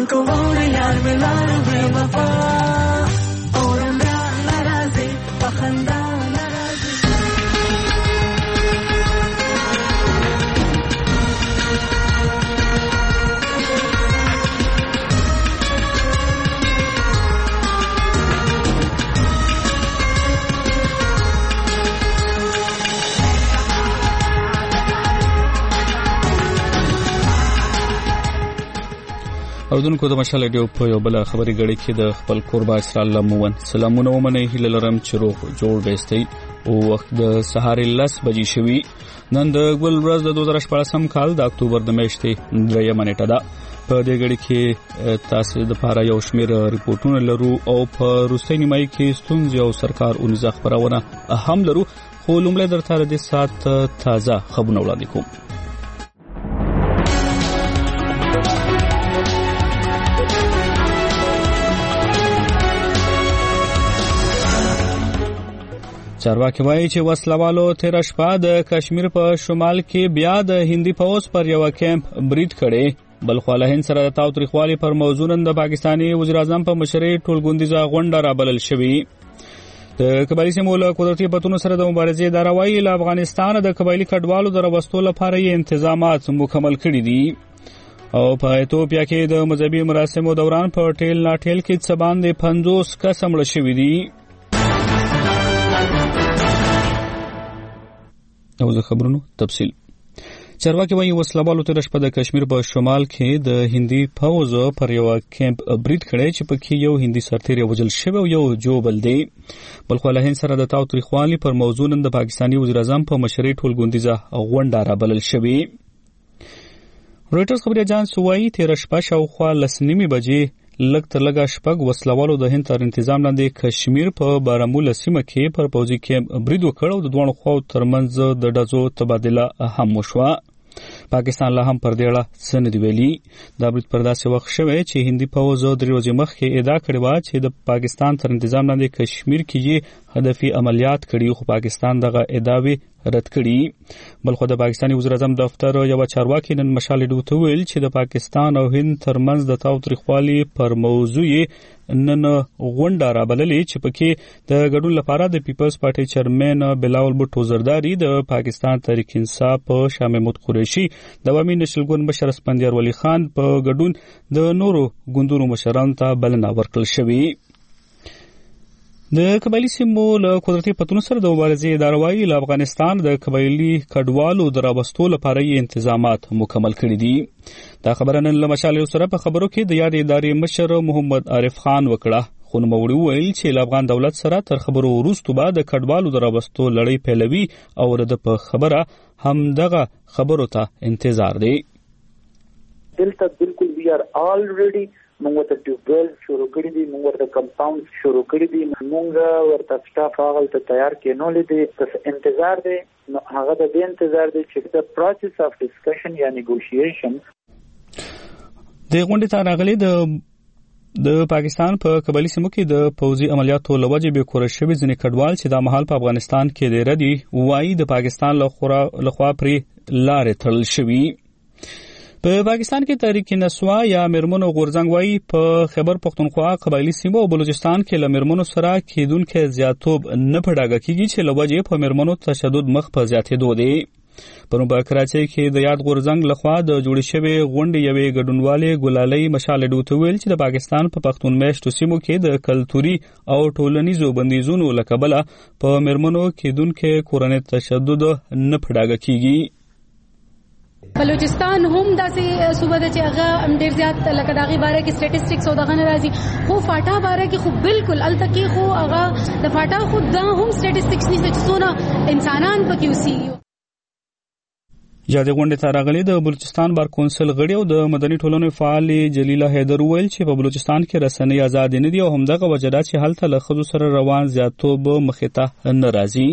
को यार मिलार बेवफा और नाराजी पखंदा اردوونکو د مشال ډیو په یو بل خبري غړي کې د خپل قربا اسرائیل لمون سلامونه ومنه هله لرم چې روغ جوړ بیستي او وخت د سهار 10 بجې شوي نن د ګل ورځ د 2014 کال د اکتوبر د میاشتې 3 نیټه ده په دې غړي کې تاسو د لپاره یو شمېر ریپورتونه لرو او په روسي نیمایي کې ستونزې او سرکار اونځ خبرونه هم لرو خو لومړی درته د سات تازه خبرونه وړاندې کوم چارواکي وایي چې وسلوالو تیر شپه د کشمیر په شمال کې بیا د هندي فوج پر یو کیمپ برید کړي بلخو له هند سره د تاوتریخوالي پر موضوع نن د پاکستاني وزیر اعظم په مشرۍ ټولګوندیزه غونډه رابلل شوې د قبایلی سیمو له قدرتي پتونو سره د مبارزې د راوي له افغانستان د قبایلی کډوالو د راوستلو لپاره یې تنظیمات مکمل کړي دي او په ایتوپیا کې د مذهبي مراسمو دوران په ټیل ناټیل کې څه باندې 50 کس مړ شوي دي او د خبرونو تفصیل چارواکي وایي وسلوالو تر شپه د کشمیر په شمال کې د هندي فوج پر یو کیمپ برید کړي چې پکې یو هندي سرتیر وژل شوی او یو جوبل دی بلخو له هند سره د تاوتریخوالي پر موضوع نن د پاکستاني وزیر اعظم په مشرۍ ټولګوندیزه غونډه رابلل شوې رويټرز خبري اژانس وایي تیر شپه شاوخوا 10:30 بجې لږ تر لږه شپږ وسلوالو د هند تر تنظیم لاندې کشمیر په بارامولا سیمه کې پر پوځي کیمپ برید وکړ او د دوه خواو ترمنځ د ډزو تبادله هم وشوه پاکستان لا هم پر دې اړه څه نه دی ویلي دا برید پر داسې وخت شوی چې هندي فوج د ورځې مخکې ادعا کړې و چې د پاکستان تر تنظیم لاندې کشمیر کې یې هدفي عملیات کړي خو پاکستان دغه ادعاوې رد کړي بلخو د پاکستاني وزیر اعظم دفتر یو چارواکي نن مشال ډیو ته ویل چې د پاکستان او هند ترمنځ د تاوتریخوالي پر موضوع نن غونډه رابللې چې پکې د ګډون لپاره د پیپلز پارټي چیرمن بلاول بوټو زرداری د پاکستان تحریک انصاف شاه محمود قریشي د عوامي نشل ګوند مشر اسفندیار ولی خان په ګډون د نورو ګوندونو مشرانو ته بلنه ورکړل شوې د قبایلی سیمو له قدرتي پتونو سره د مبارزې اداره وایي له افغانستان د قبایلی کډوالو د راوستلو لپاره یې تنظیمات مکمل کړي دي دا خبره نن له مشال سره په خبرو کې د یاد ادارې مشر محمد عارف خان وکړه خو نو وړي ویل چې افغان دولت سره تر خبرو وروسته بعد د کډوالو د راوستلو لړۍ پیلوي او د په خبره هم دغه خبرو ته انتظار دی دلته بالکل وی ار الریډي موږ ته ټیوبل شروع کړی دي موږ ورته کمپاوند شروع کړی دي موږ ورته سټاف هغه ته تیار کینولې دي تاسو انتظار دی نو هغه د دې انتظار دی چې د پروسس اف ډسکشن یا نیګوشیشن د غونډې ته راغلي د پاکستان په قبایلی سیمو کې د پوځي عملیاتو لوجه به کور شوی ځنې کډوال چې د محل په افغانستان کې دی ردی وایي د پاکستان لخوا پرې لارې تړل شوی په پاکستان کې تحریک نسوا یا مرمنو غورځنګ وایي په خیبر پختونخوا قبایلی سیمو او بلوچستان کې له مرمنو سره کېدونکو زیاتوب نه پړاګه کیږي چې لوجه په مرمنو تشدد مخ په زیاتېدو دی پرون په کراچۍ کې د یاد غورځنګ لخوا د جوړ شوی غونډې یوې ګډونوالې ګلالۍ مشال ډیو ته ویل چې د پاکستان په پختون میشتو سیمو کې د کلتوري او ټولنیزو بندیزونو لکبله په مرمنو کېدونکو کورنۍ تشدد نه پړاګه کیږي بلوچستان هم داسې صوبه ده چې هغه ډیر زیات لکه داغي باره کې سټټیسټکس او دغه راځي خو فاټا باره کې خو بالکل التکی خو هغه د فاټا خو دا هم سټټیسټکس نشته چې څونه انسانان پکې اوسېږي یاد غونډې ته راغلي د بلوچستان بار کونسل غړي او د مدني ټولنې فعال جلیله حیدر ویل چې په بلوچستان کې رسنۍ آزاد نه دي او همدغه وجدا چې هلته له خزو سره روان زیاتوب مخته نه راځي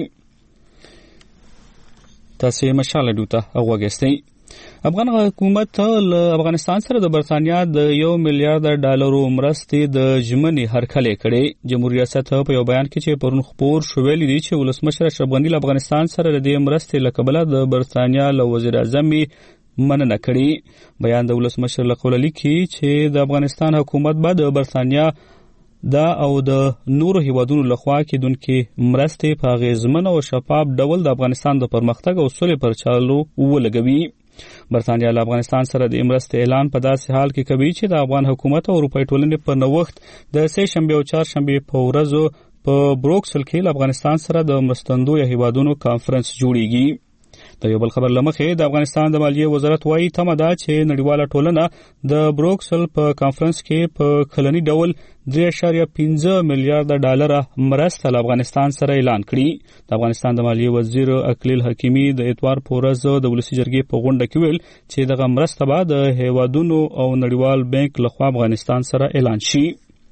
تاسو مشال ډوته اوګستئ افغان حکومت له افغانستان سره د برتانیا د $1 میلیارډ مرستې د ژمنې هرکلی کړي جمهوریت ریاست په یو بیان کې چې پرون خبر شوې دي چې ولسمشر اشرف غنی له افغانستان سره د مرستې لکبله د برتانیا له وزیر اعظم مننه کړې. بیان د ولسمشر له قوله لیکي چې د افغانستان حکومت به د برتانیا دا او د نورو هیوادونو لخوا کېدونکې مرستې په اغېزمن او شفاف ډول د افغانستان د پرمختګ او سولې پر چارو ولګوي. برتانیا له افغانستان سره د مرستې اعلان په داسې حال کې کوي چې د افغان حکومت او اروپایي ټولنې په نوښت د سه شنبې او چهارشنبې په ورځو په بروکسل کې له افغانستان سره د مرستندویه هیوادونو کانفرنس جوړیږي. د یو بل خبر لمخې د افغانستان د مالیې وزارت وايي تمه ده چې نړیواله ټولنه د بروکسل په کانفرنس کې په کلني ډول 3.5 میلیارډ ډالر مرسته له افغانستان سره اعلان کړي. د افغانستان د مالیې وزیر اکلیل حکیمي د اتوار په ورځ د ولسي جرګې په غونډه کې ویل چې دغه مرسته به د هیوادونو او نړیوال بانک لخوا افغانستان سره اعلان شي.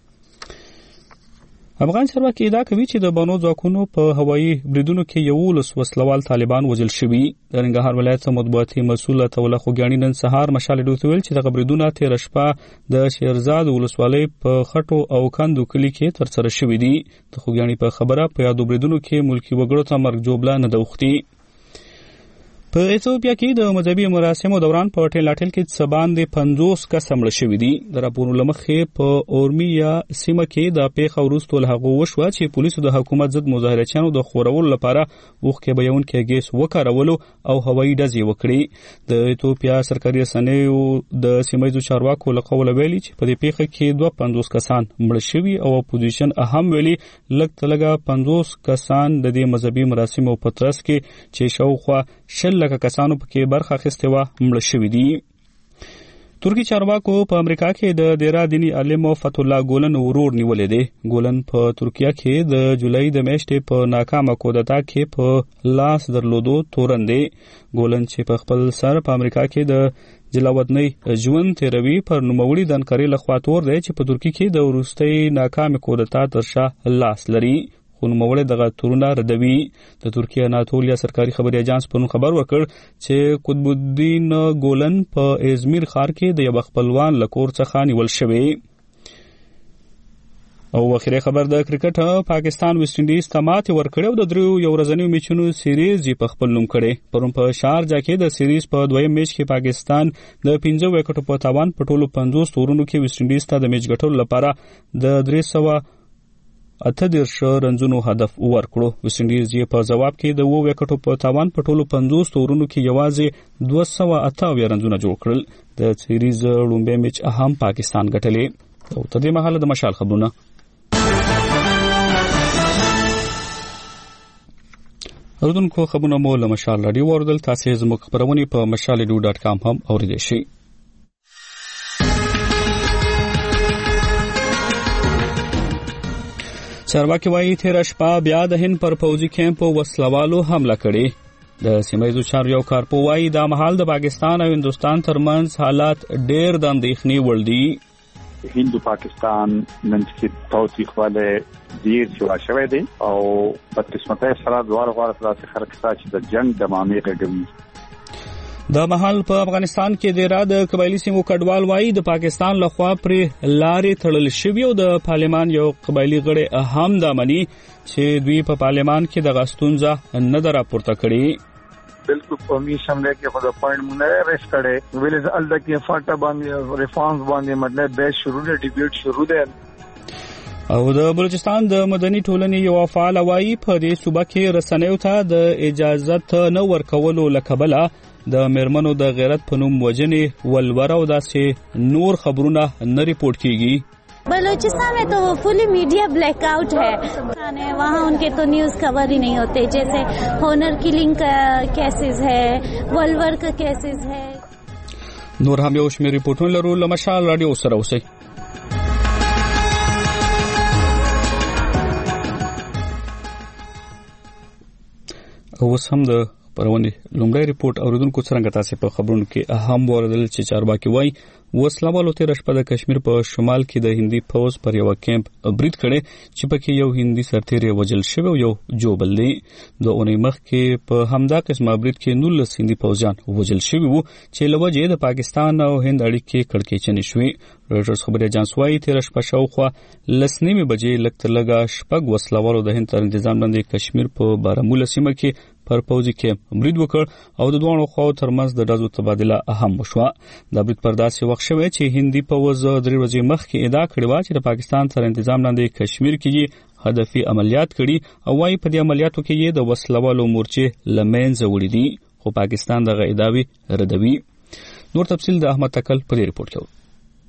افغان چارواکي ادعا کوي چې د بانو ځواکونو په هوایي بریدونو کې 11 وسلوال طالبان وژل شوي. د ننګرهار ولایت مطبوعاتي مسؤل توله خوګیاڼي نن سهار مشال ډوته ویل چې دغه بریدونه تیر شپه د شیرزاد ولسوالۍ په خټو او کندو کلی کې ترسره شوي دي. د خوګیاڼي په خبره په یادو بریدونو کې ملکی وګړو ته مرګ جوړه نه دوختي. په ایتوپیا کې د مذهبي مراسمو دوران په ټیلاټل کې څه باندې 50 کس مړه شوي دي. د راپورونو له مخې په اورمیا سیمه کې د پیښه وروسته له هغه وشوه چې پولیسو د حکومت ضد مظاهرچیانو د خورولو لپاره اوښکې بهیونکي ګیس وکارولو او هوایي ډزې وکړې. د ایتوپیا سرکاري رسنیو د سیمایي چارواکو له قوله ویلي چې په دې پیښه کې 52 کسان مړه شوي او اپوزیشن اهم ویلي لږ 50 کسان د دې مذهبي مراسمو په ترڅ کې چې شاوخوا 10 لکه کسانو پکې برخه اخیستې وه مړه شوي دي. ترکی چارواکو په امریکا کې د دیره دیني عالم فتح الله ګولن ورور نیولې دی. ګولن په ترکیه کې د جولای د میاشتې په ناکامه کودتا کې په لاس درلودو تورن دی. ګولن چې په خپل سر په امریکا کې د جلاوطنۍ ژوند تیروي پر نوموړي د انقرې لخوا تور دی چې په ترکیه کې د وروستۍ ناکامه کودتا تر شا لاس لري. خو نوموړی دغه تورونه ردوي. د ترکیه اناتولیا سرکاري خبري اژانس پرون خبر ورکړ چې قطب الدین ګولن په ازمیر ښار کې د یو خپلوان له کور څخه نیول شوی. او اخیری خبر د کرکټ پاکستان ویسټ انډیز ته ماتې ورکړې او د دریو یو ورځنیو میچونو سیریز یې په خپل نوم کړې. پرون په شارجه کې د سیریز په دویم میچ کې پاکستان د 15 وکټو په تاوان په ټولو 50 تورونو کې ویسټ انډیز ته د میچ ګټلو لپاره د 338 رنزونو هدف ورکړو. ویسټ انډیز یې په جواب کې د 2 وکټو په تاوان په ټولو 50 تورونو کې یوازې 228 رنزونه جوړ کړل. د سیریز لومړی میچ هم پاکستان ګټلې. او تر دې مهاله د مشال خبرونه. اوردونکو خبرونه مو له مشال رادیو اوردل. تاسو زموږ خبرونه په mashal.com هم اوریدئ شئ. چارواکي وايي تیر شپه بیا د هند پر پوځي کیمپ وسلوالو حمله کړې. د سیمایي چارو یو کارپو وايي دا مهال د پاکستان او هندستان ترمنځ حالات ډېر د اندېښنې وړ دي. هند او پاکستان نن چې تاوتریخواله ډېر شو شوی دی او په قسمته سره دوه غواړي چې خلک چې د جنگ د معاملې غږوي. د محل په افغانستان کې د را د قبایلی سیمو کډوال وايي د پاکستان لخوا پر لارې تړل شوی او د پارلمان یو قبایلی غړي هم د منی چې دوی په پارلمان کې د غستونځه نه راپورته کړي. بالکل قومي شمله کې خود پوینټ مونږ ریس کړي ویل ز الدا کې فاټا باندې ریفارمز باندې مطلب به شروع دی ډیبیټ شروع دی. او د بلوچستان د مدني ټولنې یو فعال وايي په دې صوبه کې رسنیو ته د اجازت نه ورکولو لکبله د میرمنو د غیرت په نوم وجنې ولور او داسې نور خبرونه نه ریپورټ کیږي. बलूचिस्तान में तो फुली मीडिया ब्लैकआउट है, वहाँ उनके तो न्यूज कवर ही नहीं होते. जैसे होनर किलिंग का केसेस है, वलवर का केसेस है. नور هم یو شمېر ریپورټونه لرو. له مشال رادیو سره اوسئ. اوس هم د پرونی لومړی ریپورت اوریدونکو څنګه تاسو په خبرونو کې اهم وردل چې چارواکي وای وسلوالو تیر شپه د کشمیر په شمال کې د هندي فوج پر یو کیمپ برید کړي چې پکې یو هندي سرتیر وجل شوی یو جوبل دی. د اونۍ مخ کې په همدا قسمه برید کې 19 هندي فوجیان وجل شوی وو چې لوجه د پاکستان او هند اړیکې کړکېچنې شوې. رويټرز خبري اژانس وايي تیر شپه شاوخوا 10:30 بجې لکه شپږ وسلوالو د هند تر تنظیم باندې کشمیر په بارامولا سیمه کې پر پوځي کیمپ برید وکړ او د دوه خواو ترمنځ د ډزو تبادله هم وشوه. د برید پر داسې وخت شوی چې هندي پوځ 3 ورځې مخکې ادعا کړې و چې د پاکستان تر انتظام لاندې کشمیر کې هدفي عملیات کړي او وايي په دې عملیاتو کې یې د وسلوالو مورچې لمنځه وړي دي، خو پاکستان دغه ادعاوې ردوي. نور تفصیل د احمد تکل په دې ریپورت کې.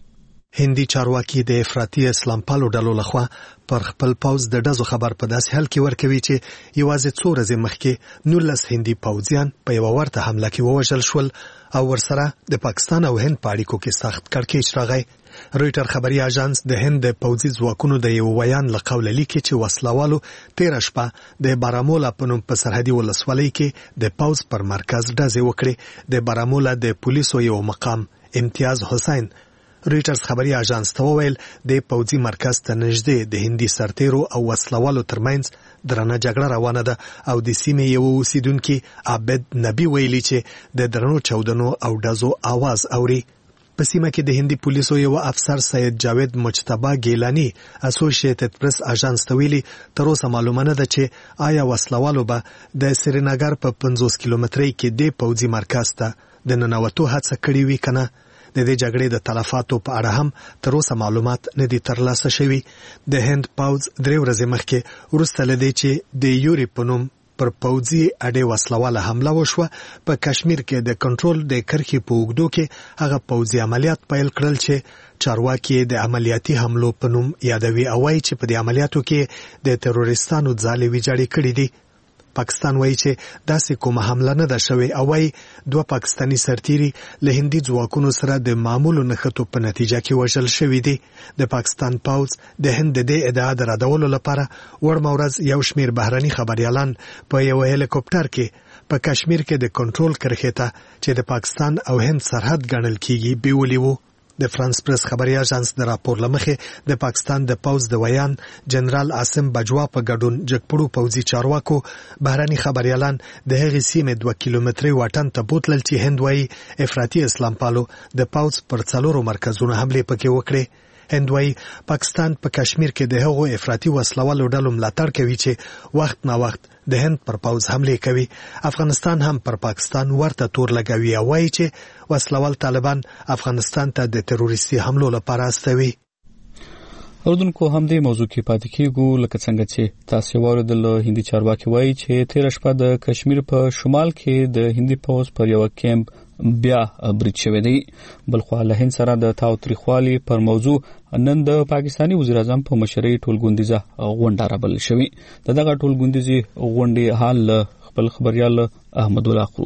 هندي چارواکي د افراطي اسلام پالو ډلو لخوا پر خپل پوځ د ډزو خبر په داسې حال کې ورکوي چې یوازې 2 ورځې مخکې 19 هندي پوځیان په یو ورته حمله کې ووژل شول او ورسره د پاکستان او هند په اړیکو کې سخت کړکېچ راغی. رويټر خبري اژانس د هند د پوځي ځواکونو د یو ویان لقول لیکي چې وسلوالو 13 شپه د بارامولا په نوم په سرحدي ولسوالۍ کې د پوځ پر مرکز ډزې وکړې. د بارامولا د پولیسو یو مقام امتیاز حسین رويټرز خبري اژانس ته وویل د پوځي مرکز ته نږدې د هندي سرتیرو او وسلوالو ترمنځ درنه جګړه روانه ده او د سیمې یو اوسیدونکي عابد نبی ویلي چې د درنو چاودنو او ډزو आवाज اوري. په سیمه کې د هندي پولیسو یو افسر سید جاوید مجتبی ګیلانی اسوسییټډ پریس اژانس ته ویلي تر اوسه معلومه نه ده چې آیا وسلوالو به د سرینګر په 50 کیلومترۍ کې د پوځي مرکز ته د ننوتو هڅه کړې وي کنه. د دې جګړې د تلفاتو په اړه هم تر اوسه معلومات نه دي ترلاسه شوي. د هند پوځ 3 ورځې مخکې وروسته له دې چې د یوري په نوم پر پوځي اډې وسلواله حمله وشوه په کشمیر کې د کنټرول د کرښې په اوږدو کې هغه پوځي عملیات پیل کړل چې چارواکي د عملیاتي حملو په نوم یادوي او وايي چې په دې عملیاتو کې د تروریستانو ځالې ویجاړې کړې دي. پاکستان وایي چې داسې کومه حمله نه ده شوې او وايي 2 پاکستانی سرتیري له هندي ځواکونو سره د معمولو نښتو په نتیجه کې وژل شوي دي. د پاکستان پوځ د هند د دې ادعا د ردولو لپاره وړمه ورځ یو شمیر بهرني خبريالان په یو هلیکوپټر کې په کشمیر کې د کنټرول کرښې ته چې د پاکستان او هند سرحد ګڼل کیږي بیولي وو. د فرانس پریس خبري اژانس د راپور لمخې د پاکستان د پوځ د ویان جنرال عاصم بجوا په ګډون جګپړو پوځي چارواکو بهرني خبريالان د هغې سیمې 2 کیلومترۍ واټن ته بوتلل چې هند وايي افراطي اسلام پالو د پوځ پر 4 مرکزونو حمله پکې وکړي. هند وايي پاکستان په کشمیر کې د هغو افراطي وسلوالو ډلو ملاتړ کوي چې وخت نا وخت د هند پر پوځ حمله کوي. افغانستان هم پر پاکستان ورته تور لګوي او وايي چې وسلوال طالبان افغانستان ته د تروریستي حملو لپاره استوي. اوردونکو هم دې موضوع کې پاتې کېږو لکه څنګه چې تاسو واردل هندي چارواکي وایي چې 13 شپه د کشمیر په شمال کې د هندي پوځ پر یو کیمپ بیا برید شوی دی. بلخو له هند سره د تاوتریخوالي پر موضوع نن د پاکستانی وزیر اعظم په مشرۍ ټولګوندیزه غونډه رابل شوی. دغه ټولګوندیزه غونډې حال خپل خبريال احمد الله خرو.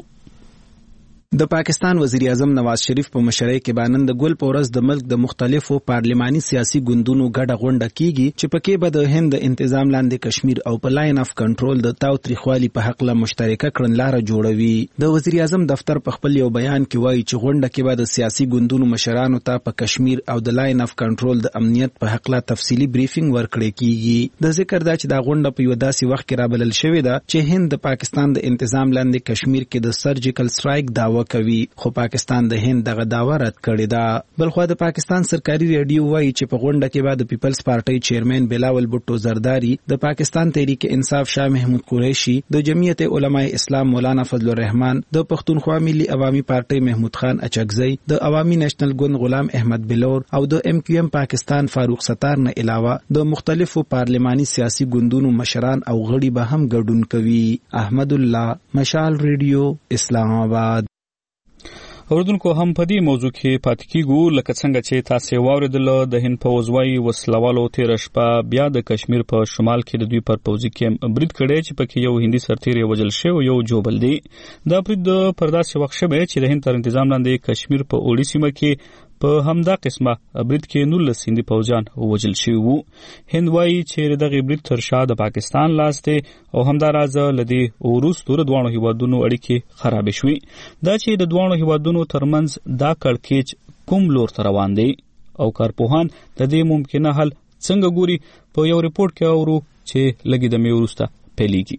د پاکستان وزیر اعظم نواز شریف په مشرۍ کې باندې د ګل پورز د ملک د مختلفو پارلماني سیاسي ګوندونو ګډه غونډه کیږي چې پکې به د هند انتظام لاندې کشمیر او په لاین اف کنټرول د تاوتریخوالي په حق له مشترکه کړنلاره جوړوي. د وزیر اعظم دفتر په خپل یو بیان کې وایي چې غونډه کې به د سیاسي ګوندونو مشرانو ته په کشمیر او د لاین اف کنټرول د امنیت په حق له تفصیلی بریفینګ ورکړي کیږي. د ذکر دا چې دا غونډه په یو داسې وخت کې رابلل شوې ده چې هند د پاکستان د انتظام لاندې کشمیر کې د سرجیکل سټرایک داوا کوي، خو پاکستان د هند دغه داوا رد کړې ده. بلخو د پاکستان سرکاري ریډیو وایي چې په غونډه کې بعد پیپلز پارټي چیرمن بلاول بوټو زرداری، د پاکستان تحریک انصاف شاه محمود قریشی، د جمعیت علماء اسلام مولانا فضل الرحمن، د پښتونخوا ملي عوامي پارټي محمود خان اچکزی، د عوامي نېشنل ګوند غلام احمد بلور او د MQM پاکستان فاروق ستار نه علاوه د مختلفو پارلماني سیاسي ګوندونو مشران او غړي به هم ګډون کوي. احمد الله، مشال ریډیو، اسلام آباد. اوردونکو هم په دې موضوع کې پاتې کېږو لکه څنګه چې تاسو واوریدل د هند پوځ وايي وسلوالو 13 شپه بیا د کشمیر په شمال کې د دوی پر پوځي کیمپ برید کړی چې پکې یو هندي سرتیری وژل شوی یو جوبل دی. دا برید پر داسې وخت شوی چې د هند تر انتظام لاندې کشمیر په اوړي سیمه کې په همدا قسمه برید کې 19 هندي پوځیان وژل شوي وو. هند وايي چې دغه برید تر شا د پاکستان لاس دی او همدا راز لدی وروسته د دوه هیوادونو اړیکې خراب شوي. دا چې د دوه هیوادونو ترمنځ دا کړکېچ کوم لور ته روان دی او کارپوهان د دې ممکنه حل څنګه ګوري په یو ریپورت کې اورو چې لګي د مې وروسته پیلېږي.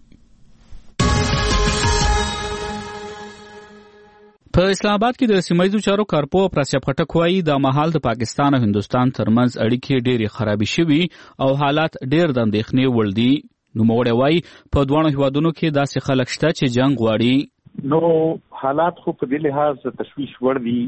په اسلام آباد کې د سیمایي چارو کارپو پرسیاب خټک وایي د مهال د پاکستان او هندستان ترمنځ اړیکې ډېرې خرابې شوي او حالات ډېر د اندېښنې وړ دي. نوموړی وایي په دواړو هیوادونو کې داسې خلک شته چې جنگ غواړي. نو حالات خو په دې لحاظ تشویش ور دي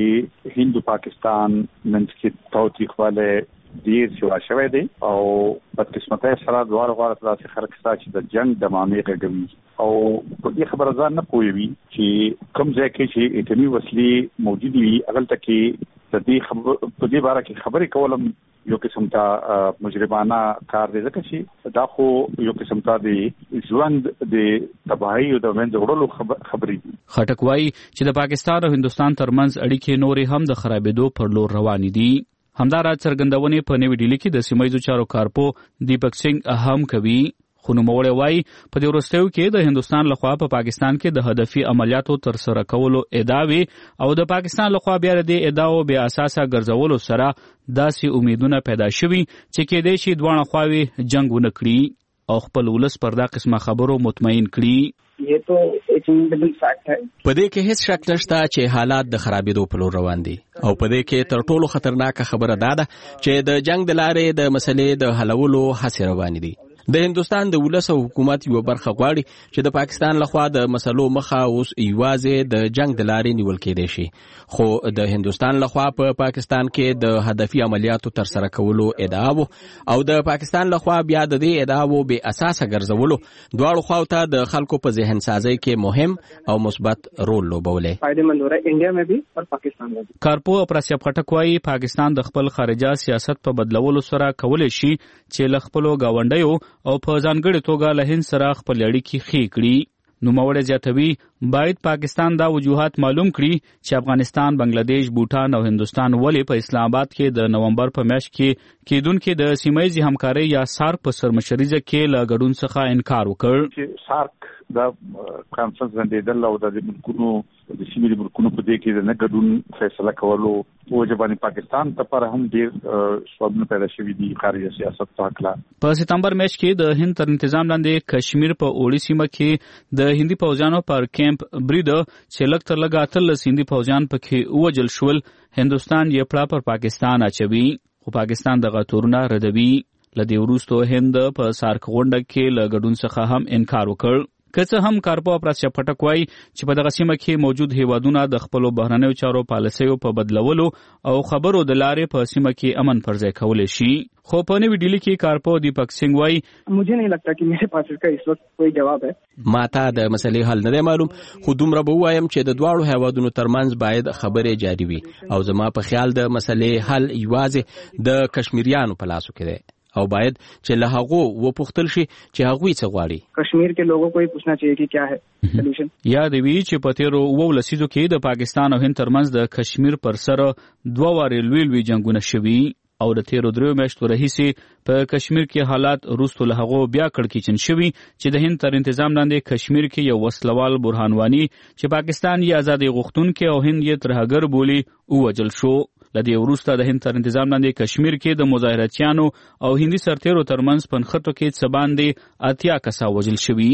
چې هند او پاکستان منځ کې تاوتریخواله ډیر شو شوی دی او بدقسمتۍ سره دوه غواړي چې خلک ستا چې د جنگ د معاملې غږوي او په دې خبره ځان نه پوهوي چې کوم ځای کې چې اټومي وسلې موجود وي هغه تکي د دې په دې باره کې خبرې کولم یو قسم ته مجرمانه کار دی ځکه چې دا خو یو قسم ته د ژوند د تباہي او د منځ وړلو خبرې دي. خټک وایي چې د پاکستان او هندستان ترمنځ اړیکې نورې هم د خرابېدو پر لور روانې دي. همدارا څرګندونې په نوې ډیلي کې د سیمایي چارو کارپو دیپک سنگ هم کوي. خو نوموړی وایي په دې وروستیو کې د هندستان لخوا په پاکستان کې د هدفي عملیاتو ترسره کولو ادعاوې او د پاکستان لخوا بیا د ادعاو بې اساسه ګرځولو سره داسې امیدونه پیدا شوي چې کېدای شي دواړه خواوې جنګ ونه کړي او خپل ولس پر دا قسمه خبرو مطمئن کړي. یہ تو ایچنگل فیکٹ ہے. په دې کې هیڅ شک نشته چې حالات د خرابېدو په لور روان دي او په دې کې تر ټولو خطرناکه خبره دا ده چې د جنگ د لارې د مسلې د حلولو هڅې روانې دي. د هندستان د ولس او حکومت یو برخه غواړي چې د پاکستان لخوا د مسلو مخه اوس ایوازې د جنگ د لارې نیول کېدای شي، خو د هندستان لخوا په پاکستان کې د هدفي عملیاتو ترسره کولو ادعاو او د پاکستان لخوا بیا د دې ادعاو بې اساسه ګرځولو دواړو خواو ته د خلکو په ذهن سازي کې مهم او مثبت رول لوبولی. فائدمند हो रहा है इंडिया में भी और पाकिस्तान में भी. کارپو پرسیاب خټک وایي پاکستان د خپل خارجه سیاست په بدلولو سره کولی شي چې له خپلو ګاونډیو او په ځانګړې توګه له هند سره خپل اړیکې ښې کړي. نوموړی زیاتوي باید پاکستان دا وجوهات معلوم کړي چې افغانستان، بنگلاديش، بوټان او هندستان ولې په اسلام آباد کې د نومبر په میاشت کې کېدونکې د سیمایي همکارۍ یا سارک په سرمشریزه کې له ګډون څخه انکار وکړ. سارک دا کانفرنس غونډېدل او د ملکونو د سیمې ملکونو په دې کې د نه ګډون فیصله کولو وجبانی پاکستان ته پر هم ډېر سوالونه پیدا شوي دي خارجه سیاست په اړه. په سپتمبر میاشت کې د هند تر تنظیم لاندې کشمیر په اوړي سیمه کې د هندي پوځیانو پر کیمپ برید چې لږ تر لږه 13 هندي پوځیان پکې ووژل شول، هندستان یې پړه پر پاکستان اچوي، خو پاکستان دغه تورونه ردوي. له دې وروسته هند په سارک غونډه کې له ګډون څخه هم انکار وکړ. که څه هم کارپو پرسیاب خټک وایي چې په دغه سیمه کې موجود هیوادونه د خپلو بهرنیو چارو پالیسیو په بدلولو او خبرو د لارې په سیمه کې امن پرځای کولی شي. خو په نوې ډیلي کې کارپو دیپک سنگ وایي مجھے نہیں لگتا کہ میرے پاس اس کا اس وقت کوئی جواب ہے. ماته د مسلې حل نه معلوم، خو دومره به وایم چې د دواړو هیوادونو ترمنځ باید خبرې جاري وي او زما په خیال د مسلې حل یوازې د کشمیریانو په لاسو کې دی او باید چې له هغو وپوښتل شي چې هغوی څه غواړي. کشمیر کې لوگوں کو یې پوښتنه چاهیے کہ کیا ہے سولوشن. یاد وی چې په تیرو 19 لسیزو کې د پاکستان او هند ترمنځ د کشمیر پر سر 2 وارې لوی جنگونه شوي او د تیرو 3 میاشتو راهیسې په کشمیر کې حالات وروسته له هغو بیا کړکېچن شوي چې د هند تر تنظیم لاندې کشمیر کې یو وسلوال برهان وانی چې پاکستان یې ازادي غوښتونکي او هند یې ترهګر بولی ووژل شو. له دې وروسته د هند تر تنظیم لاندې کشمیر کې د مظاهراتیانو او هندي سرتیرو ترمنځ پنخټو کې څه باندې 80 کسان وژل شوي.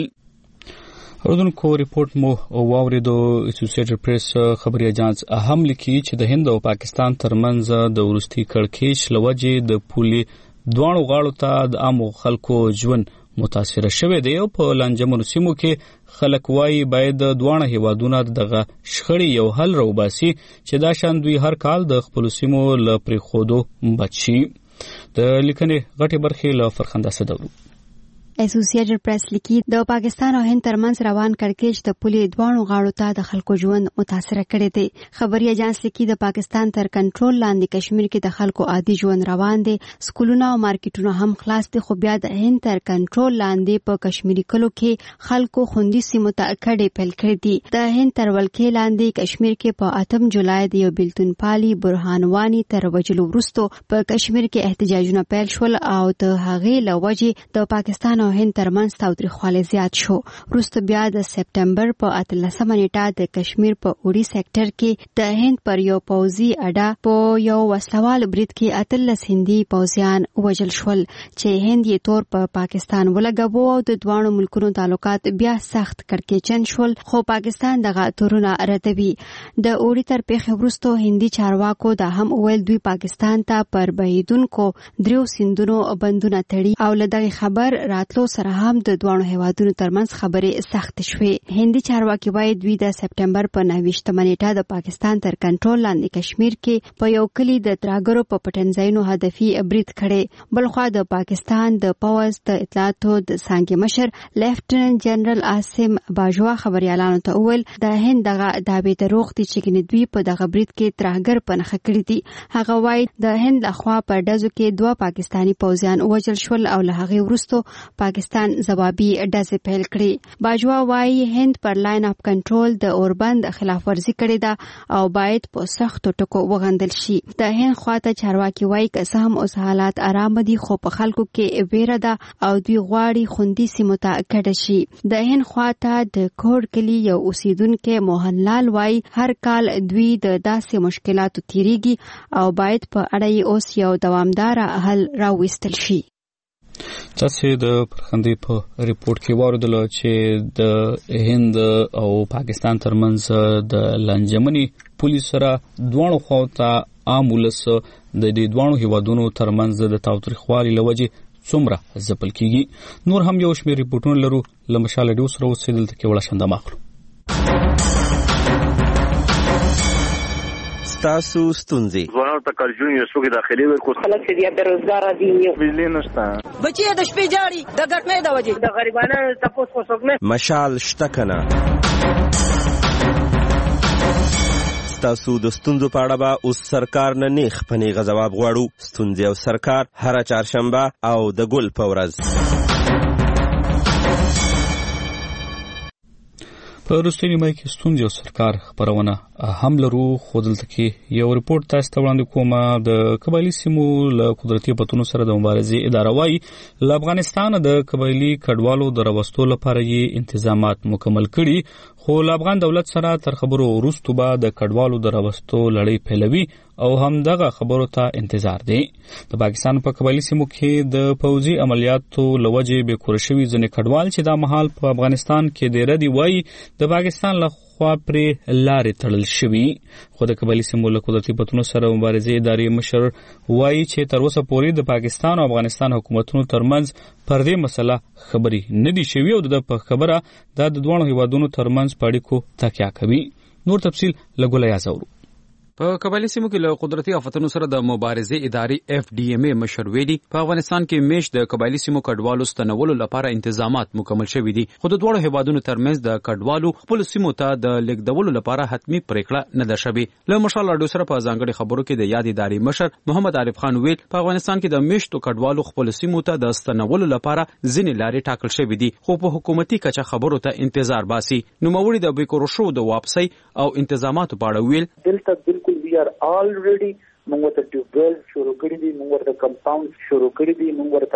اردوونکو ریپورت مو واوریدو. اسوسییټډ پریس خبري اژانس هم لیکي چې د هند او پاکستان ترمنځ د وروستي کړکېچ لوجې د پولې دوه غاړو ته د عامو خلکو ژوند متاثر شوه دی او په لانجمنو سیمو کې خلک وایي باید دوه هیوادونه دغه شخړې یو حل راوباسي چې دا شان دوی هر کال د خپل سیمو ل پرې خودو بچي. د لیکنې غټي برخې له فرخنده صدورو. اسوسییټډ پریس لیکي د پاکستان او هند ترمنځ روان کړکېچ د پولې دوه غاړو ته د خلکو ژوند متاثر کړی دی. خبري اژانس لیکي د پاکستان تر کنټرول لاندې کشمیر کې د خلکو عادي ژوند روان دی، سکولونه او مارکیټونه هم خلاص دي، خو بیا د هند تر کنټرول لاندې په کشمیری کلو کې خلکو خوندي سیمو ته کډې پیل کړې دي. د هند تر ولکې لاندې کشمیر کې په 8 جولای د یو بیلتون پالي برهان وانی تر وجلو وروسته په کشمیر کې احتجاجونه پیل شول او د هغې له وجې د پاکستان او هند ترمنځ تاوتریخوالی زیات شو. وروسته بیا د سپټمبر په 18 نیټه د کشمیر په اوړي سېکټر کې د هند پر یو پوځي اډه په یو وسلوال برید کې 18 هندي پوځیان وژل شول چې هند یې تور په پاکستان ولګاوه او د دوه ملکونو تعلقات بیا سخت کړکېچن شول، خو پاکستان دغه تورونه ردوي. د اوړي تر پیښې وروسته هندي چارواکو دا هم ویل دوی پاکستان ته پر بهیدونکو 3 سیندونو بندونه تړي او له دغه خبر راتلو راتلو سره هم د دوه هیوادونو ترمنځ خبرې سخت شوې. هندي چارواکي وايي دوی د سپټمبر په 9 نیټه د پاکستان تر کنټرول لاندې کشمیر کې په یو کلی د تراګرو په پټنځایونو هدفي برید کړي. بلخوا د پاکستان د پوز د اطلاعاتو د څانګې مشر لیفټننټ جنرال عاصم باجوا خبريالانو ته وویل د هند دغه دعوی دروغ دي چې دوی په دغه برید کې تراګر په نخښه کړی دي. هغه وايي د هند لخوا په ډزو کې 2 پاکستانی پوځیان وژل شول او له هغې وروسته پاکستان ځوابي ډزې پیل کړې. باجوا وايي هند پر لاین اف کنټرول د اوربند خلاف ورزي کړې ده او باید په سختو ټکو وغندل شي. د هند خواته چارواکي وايي که څه هم اوس حالات آرام دي خو په خلکو کې ویره ده او دوی غواړي خوندي سیمو ته کډه شي. د هند خواته د کوډ کلی یو اوسیدونکو موهنلال وايي هر کال دوی د داسې مشکلاتو تیریږي او باید په اړه یې اوس یو دوامدار حل راوستل شي. تاسو د پرخندې په ریپورت کې واردل چې د هند او پاکستان ترمنځ د لنجمنی پولیس سره دوه خواته عامولس د دې دوه هیوادونو ترمنځ د تاوتریخوالي لوجه څومره ځپل کیږي. نور هم یو شمېر ریپورتونه لرو لمشال ډیو سره وسیدل ته کې وړه شنده ماخلو. تاسو ستونزې ځوانانو ته کارجون یو څوک داخلي ورکو خلک چې بیا بیروزګار دي بجلی نشته بچي د شپې جاړي د ګټنې د وجې د غریبانو تاسو خو څوک نه مشال شته کنه. تاسو د ستونزو په اړه به اوس سرکار نه نیخ پنی غواب غواړو. ستونزې او سرکار هر چهارشنبه او د ګل په ورځ. په روسي مای کې ستونزې او سرکار خبرونه هم لرو. خو دلته کې یو ریپورت تاسو ته وړاندې کوم. د قبایلی سیمو له قدرتي پتونو سره د مبارزې اداره وايي له افغانستان د قبایلی کډوالو د راوستلو لپاره یې انتظامات مکمل کړي. خو له افغان دولت سره تر خبرو وروسته به د کډوالو د راوستو لړۍ پیلوي او هم دغه خبرو ته انتظار دی. د پاکستان په قبایلی سیمو کې د پوځي عملیاتو لوجې به کور شوی ځنې کډوال چې د مهال په افغانستان کې ډېر دی وایي د پاکستان له خوا پرې لارې تړل شوي. خو د قبایلی سیمو له قدرتي پتونو سره مبارزې ادارې مشر وایي چې تر اوسه پورې د پاکستان او افغانستان حکومتونو ترمنځ پر دې مسله خبرې نه دي شوي او د خبره د دوه هیوادونو ترمنځ په اړیکو تکیه کوي. نور تفصیل لګولای یازورو. په قبایلی سیمو کې له قدرتي آفتونو سره د مبارزې ادارې FDMA مشر ویلي په افغانستان کې میش د قبایلی سیمو کډوالو ستنولو لپاره انتظامات مکمل شوي دي. خو د دوه هیوادونو ترمنځ د کډوالو خپل سیمو ته د لیږدولو لپاره حتمی پریکړه نه ده شوې. له مشال اډو سره په ځانګړي خبرو کې د یاد ادارې مشر محمد عارف خان ویل په افغانستان کې د میشتو کډوالو خپل سیمو ته د ستنولو لپاره ځینې لارې ټاکل شوې دي خو په حکومتي کچه خبرو ته انتظار باسي. نوموړي د بیکورو شو د واپسۍ او انتظاماتو په اړه ویل دلته بالکل we are already موږ ورته ټیوبویل شروع کړی دي، موږ ورته کمپاوند شروع کړی دي،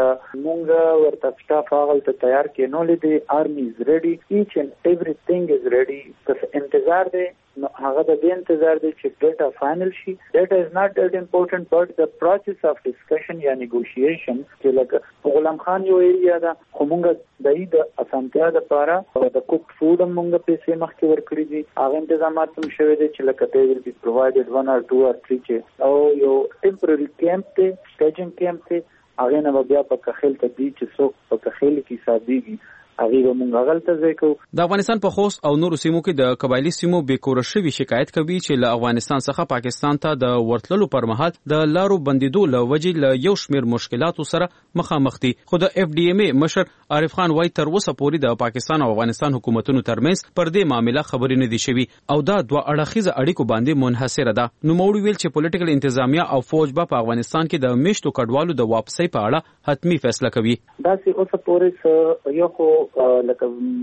موږ ورته سټاف هغه ته تیار کینولې دي. آرمی از ریډي، ایچ اینڈ ایوریثینګ از ریډي. که انتظار دی نو هغه د دې انتظار دی چې ډیټا فائنل شي. ډیټا از ناٹ دیٹ امپورټنٹ بٹ د پروسس اف ډسکشن یا نیګوشیشن چې لکه غلام خان یو ایریا ده خو موږ د دې اسانتیا لپاره د کوک فود موږ پیسې مخکې ورکړي دي. هغه انتظامات هم شوي دي چې لکه they will be provided 1 or 2 or 3 چې او یو ټیمپرری کیمپ ته سټیجنګ کیمپ ته هغه نه بیا په کخیل ته دي چې څوک په کخیل کې حسابيږي هغه موږ غلطه ځکو. د افغانستان په خوست او نورو سیمو کې د قبایلی سیمو بیکور شوی شکایت کوي چې له افغانستان څخه پاکستان ته د ورتللو پر مهال د لارو بندیدو له وجې له یو شمیر مشکلاتو سره مخامخ دي. خو د FDMA مشر عارف خان وايي تر اوسه پورې د پاکستان او افغانستان حکومتونو ترمنځ پر دې معاملې خبرې نه دي شوي او دا دوه اړخیزه اړیکو باندې منحصره ده. نوموړي ویل چې پولیټیکل انتظامیه او فوج په افغانستان کې د میشتو کډوالو د واپسۍ په اړه حتمی فیصله کوي. دا چې اوسه پورې یو خو لکه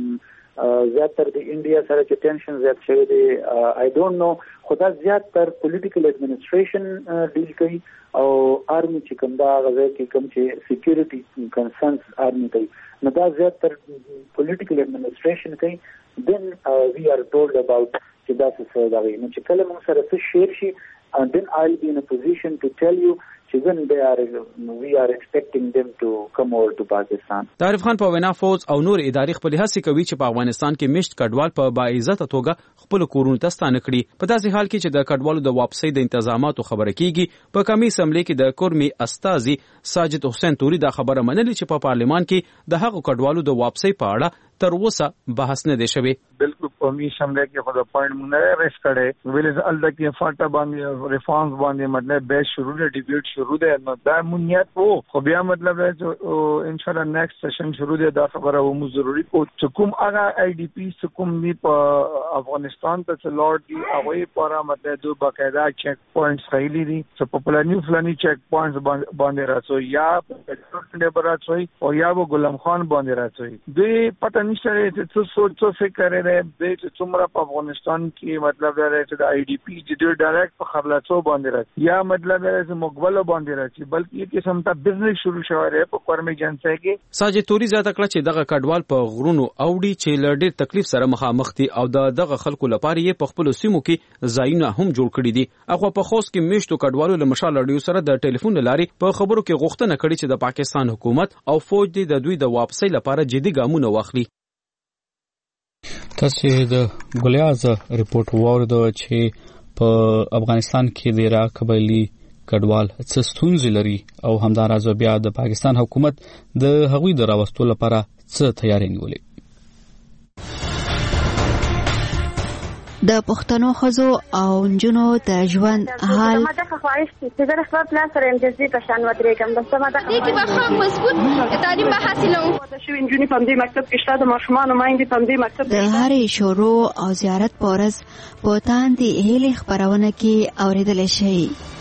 زیاتر د انډیا سره چې ټینشن زیات شوی دی آی ډونټ نو خدا زیاتر پولیټیکل ایڈمنسټریشن ډیل کوي او آرمی چې کوم دا غوښتل کې کوم چې سکیورټي کنسرنز آرمی کوي نو دا زیاتر پولیټیکل ایڈمنسټریشن کوي. then we are told about چې دا څه دا وي نو چې کله موږ سره څه شیر شي and then I'll be in a position to tell you we are expecting them to come over to Pakistan. عارف خان په وینا فوج او نور ادارې خپل هڅې کوي چې په افغانستان کې مشت کډوال په باعزت توګه خپل کورونو ته ستانه کړي. په داسې حال کې چې د کډوالو د واپسۍ د انتظاماتو خبره کیږي، په قومي اسمبلی کې د کورمي استازي ساجد حسین توري دا خبره منلې چې په پارلمان کې د هغو کډوالو د واپسۍ په اړه تر اوسه بحث نه دی شوی. بالکل قومي اسمبلی کې خو د پوینټ مونږ ریس کړي ویل الدا کې فاټا باندې ریفارمز باندې مطلب به شروع دی ډیبیټ شروع دی نو دا مونږ او خو بیا مطلب ان شاء الله نیکسٹ سیشن شروع دی دا خبره مو ضروری کو چې کوم هغه آی ډی پی کوم دی په افغانستان ته لارډ دی هغه لپاره مطلب دوه باقاعده چیک پوینټس خېلی دي چې په فلانی چیک پوینټس باندې راځي یا په لیبر راځي او یا په غلام خان باندې راځي دوی پته نشته چې څه فکر لري د څومره په افغانستان کې مطلب دا چې د آی ډی پی چې ډایرکټ په خپلاتو باندې راځي یا مطلب دا چې مقبله باندې راځي بلکې یو قسم ته بزنس شروع شوی دی په کورمي جنسه کې. ساجد توري زیاته کړه چې دغه کډوال په غرونو اوړي چې لړ تکلیف سره مخامخ دي او دغه خلکو لپاره یې په خپل سیمو کې ځایونه هم جوړ کړي دي. هغه په خوست کې میشتو کډوالو له مشال لړیو سره د ټلیفون لارې په خبرو کې غوښتنه کړې چې د پاکستان حکومت او فوج دې د دوی د واپسۍ لپاره جدي ګامونه واخلي. تاسو د ګلیاز ریپورت واورید چې په افغانستان کې د عراق قبایلی کډوال څه ستونزې لري او همداراز بیا د پاکستان حکومت د هغوی د راوستلو لپاره څه تیاری نیولې. د پښتنو ښځو او نجونو د ژوند حال ما ته خواهش چې زه خپل پلان سره امتیازي په شان ودرېږم بس ما ته دې کې به مضبوط تعلیم به حاصلوم. شو انجونی په دې مکتب کې شته د ماشومان مایندې په دې مکتب د هرې شروع او زیارت پورز په تاندې هلي خبرونه کې اوریدل شي.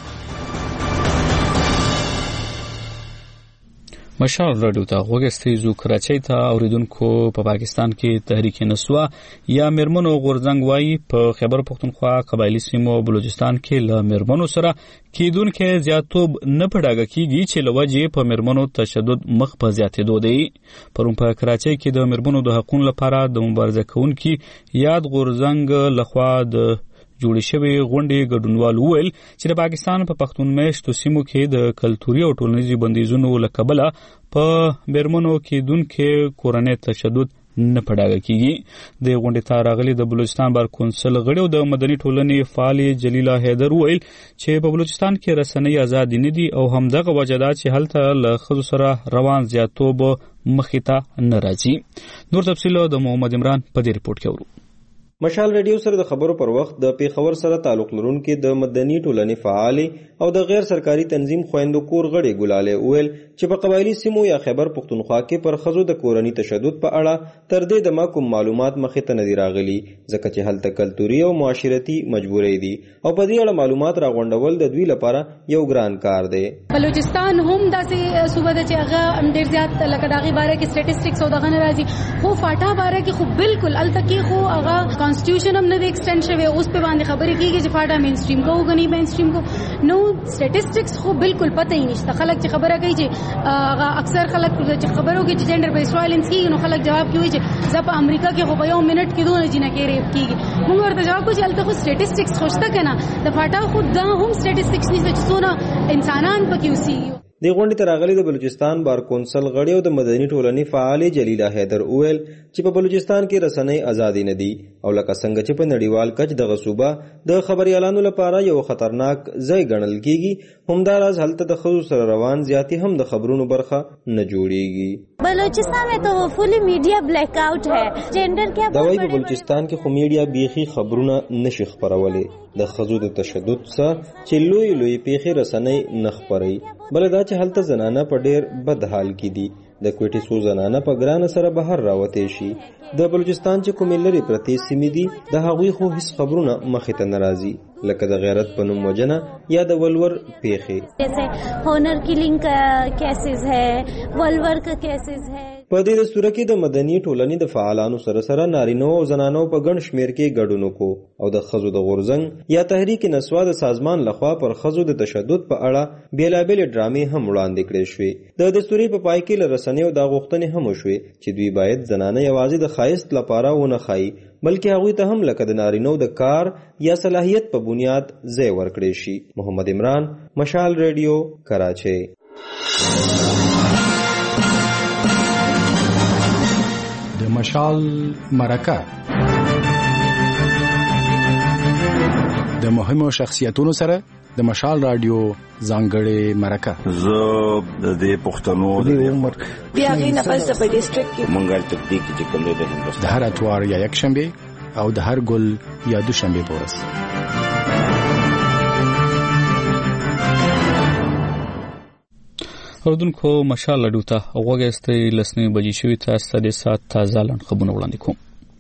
مشال رادیو ته غوږستئ کراچۍ ته اوریدونکو په پاکستان کې تحریک نسوا یا میرمنو غورځنګ وایي په خیبر پختونخوا قبایلی سیمو بلوچستان کې له میرمنو سره کېدونکې زیاتوب نه په ډاګه کیږي چې له وجې په میرمنو تشدد مخ په زیاتېدو دی. پرون په کراچۍ کې د میرمنو د حقوقو لپاره د مبارزه کوونکي یاد غورځنګ لخوا د جوړې شوې غونډې ګډونوال وویل چې د پاکستان په پښتون میشتو سیمو کې د کلتوري او ټولنیزو بندیزونو له کبله په میرمنو کېدونکې کورنۍ تشدد نه په ډاګه کیږي. د غونډې ته راغلي د بلوچستان بار کونسل غړي او د مدني ټولنې فعال جلیله حیدر وویل چې په بلوچستان کې رسنۍ آزاد نه دي او همدغه وجه ده چې هلته له ښځو سره روان زیاتوب مخې ته نه راځي. نور تفصیل د محمد عمران په دې ریپورت کې اورو. مشال ریډیو سره د خبرو پر وخت د پیښور سره تعلق لرونکي د مدني ټولنې فعال او د غیر سرکاري تنظیم خويندو کور غړي ګلاله وویل چې په قبایلی سیمو یا خیبر پختونخوا کې پر ښځو د کورنۍ تشدد په اړه تر دې د کوم معلومات مخې ته نه دي راغلي ځکه چې هلته کلتوري او معاشرتي مجبورۍ دي او په دې اړه معلومات راغونډول د دوی لپاره یو ګران کار دی. بلوچستان هم داسې صوبه ده چې هغه ډېر زیات لکه داغي باره کې سټیټسټکس او دغه نه راځي خو فاټا باره کې خو بالکل الته کې خو هغه کانسټیټیوشن هم نه دی ایکسټینډ شوی اوس په باندې خبرې کیږي چې فاټا مین سټریم کو غني مین سټریم کو نو سټیټسټکس خو بالکل پته یې نشته. خلک چې خبره کوي چې هغه اکثر خلک چې خبرو کې چې جنډر بیس وایلنس کیږي نو خلک جواب کوي چې زه په امریکا کې خو په یو منټ کې دونه جنہ کې ریپ کیږي. موږ ورته جواب کوو چې الته خو سټیټسټکس خوشته کنه د فاټا خو دا هم سټیټسټکس نشته چې څونه انسانان پکې اوسېږي. د غونډې ته راغلي د بلوچستان بار کونسل غړي او د مدني ټولنې فعال جلیله حیدر وویل چې په بلوچستان کې رسنۍ آزادي نه دي او لکه څنګه چې په نړیوال کچ دغه صوبه د خبريالانو لپاره یو خطرناک ځای ګڼل کیږي همداراز هلته د ښځو سره روان زیاتی هم د خبرونو برخه نه جوړیږي. بلوچستان में तो fully media black out है gender क्या دا په بلوچستان کې خو میډیا بیخي خبرونه نشي خبرولې د ښځو د تشدد څخه چې لوی پیښې رسنۍ نه خبري بل دا چې هلته زنانه په ډېر بد حال کې دي د کوټې سو زنانه په ګران سره بهر راوته شي د بلوچستان چې کومې لري پرتی سیمې دي د هغوی خو هیڅ خبرونه مخې ته ناراضي لکه د غیرت په نوم وجنه یا د ولور پیښې जैसे Honor killing cases है वलवर का केसेस है. په دې دستور کې د مدني ټولنې د فعالانو سره سره نارینو او زنانو په ګڼ شمیر کې ګډون وکړو او د ښځو د غورځنګ یا تحریک نسوا د سازمان لخوا پر ښځو د تشدد په اړه بیلابل ډرامې هم وړاندې کړې شوې. د دستوري په پای کې له رسنۍ رسنیو دا غوښتنې هم وشوې چې دوی باید زنانه یوازې د ښایست لپاره ونه ښایي بلکې هغوی ته هم لکه د نارینو د کار یا صلاحیت په بنیاد ځای ورکړی شي. محمد عمران، مشال ریډیو، کراچۍ. د مشال مرکه د مهمو شخصیتونو سره د مشال رادیو ځانګړې مرکه. زه د دې پښتنو د عمر بیا غي نه پس په ډیسټریکټ کې منګل تکتیک چې کوم دی د هندوستان د هر اتوار یا یک شنبه او د هر ګل یا دوشنبه پورس. اوردونکو مشال رادیو ته وګورئ لسنې بجې شوې تاسو د سات تازه لن خبرونه وړاندې کوم.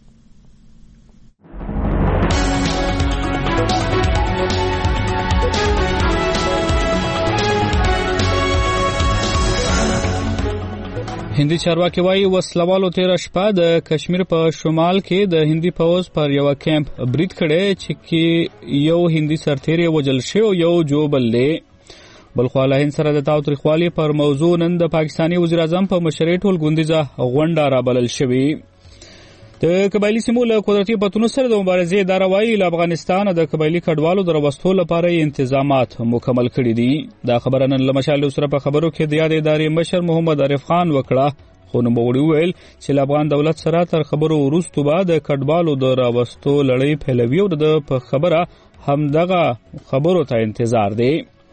هندي چارواکي وايي وسلوالو تیر شپه د کشمیر په شمال کې د هندي فوج پر یو کیمپ برید کړي چې یو هندي سرتیری وجل شو یو جو بلې بلخو له هند سره د تاوتریخوالي پر موضوع نن د پاکستاني وزیر اعظم په مشرۍ ټول غونډه غونډه را بلل شوې. د قبایلی سیمو له قدرتي پتونو سره د مبارزې اداره وايي له افغانستان د قبایلی کډوالو د راوستلو لپاره انتظامات مکمل کړي دي. دا خبره نن له مشال سره په خبرو کې د یاد ادارې مشر محمد عارف خان وکړه خو نو ویل چې افغان دولت سره تر خبرو وروسته بعد کډوالو د راوستلو لړۍ پیلوي او د په خبره هم دغه خبرو ته انتظار دی.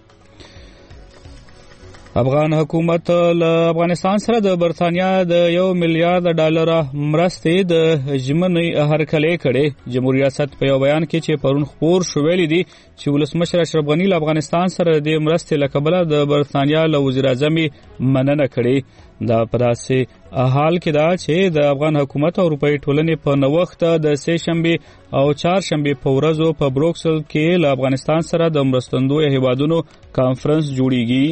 افغان حکومت له افغانستان سره د برتانیا د $1 ملیارډ مرستې د ژمنې هرکلی کړي. جمهوریت ریاست په یو بیان کې چې پرون خبر شو ویلي دي چې ولسمشر اشرف غنی له افغانستان سره د مرستې لکبله د برتانیا له وزیر اعظم مننه کړي. دا پداسې حال کې دا چې د افغان حکومت او اروپאי ټولنې په نوښت د سه شنبه او چهار شنبه په ورځو په بروکسل کې له افغانستان سره د مرستندوی هیوادونو کانفرنس جوړیږي.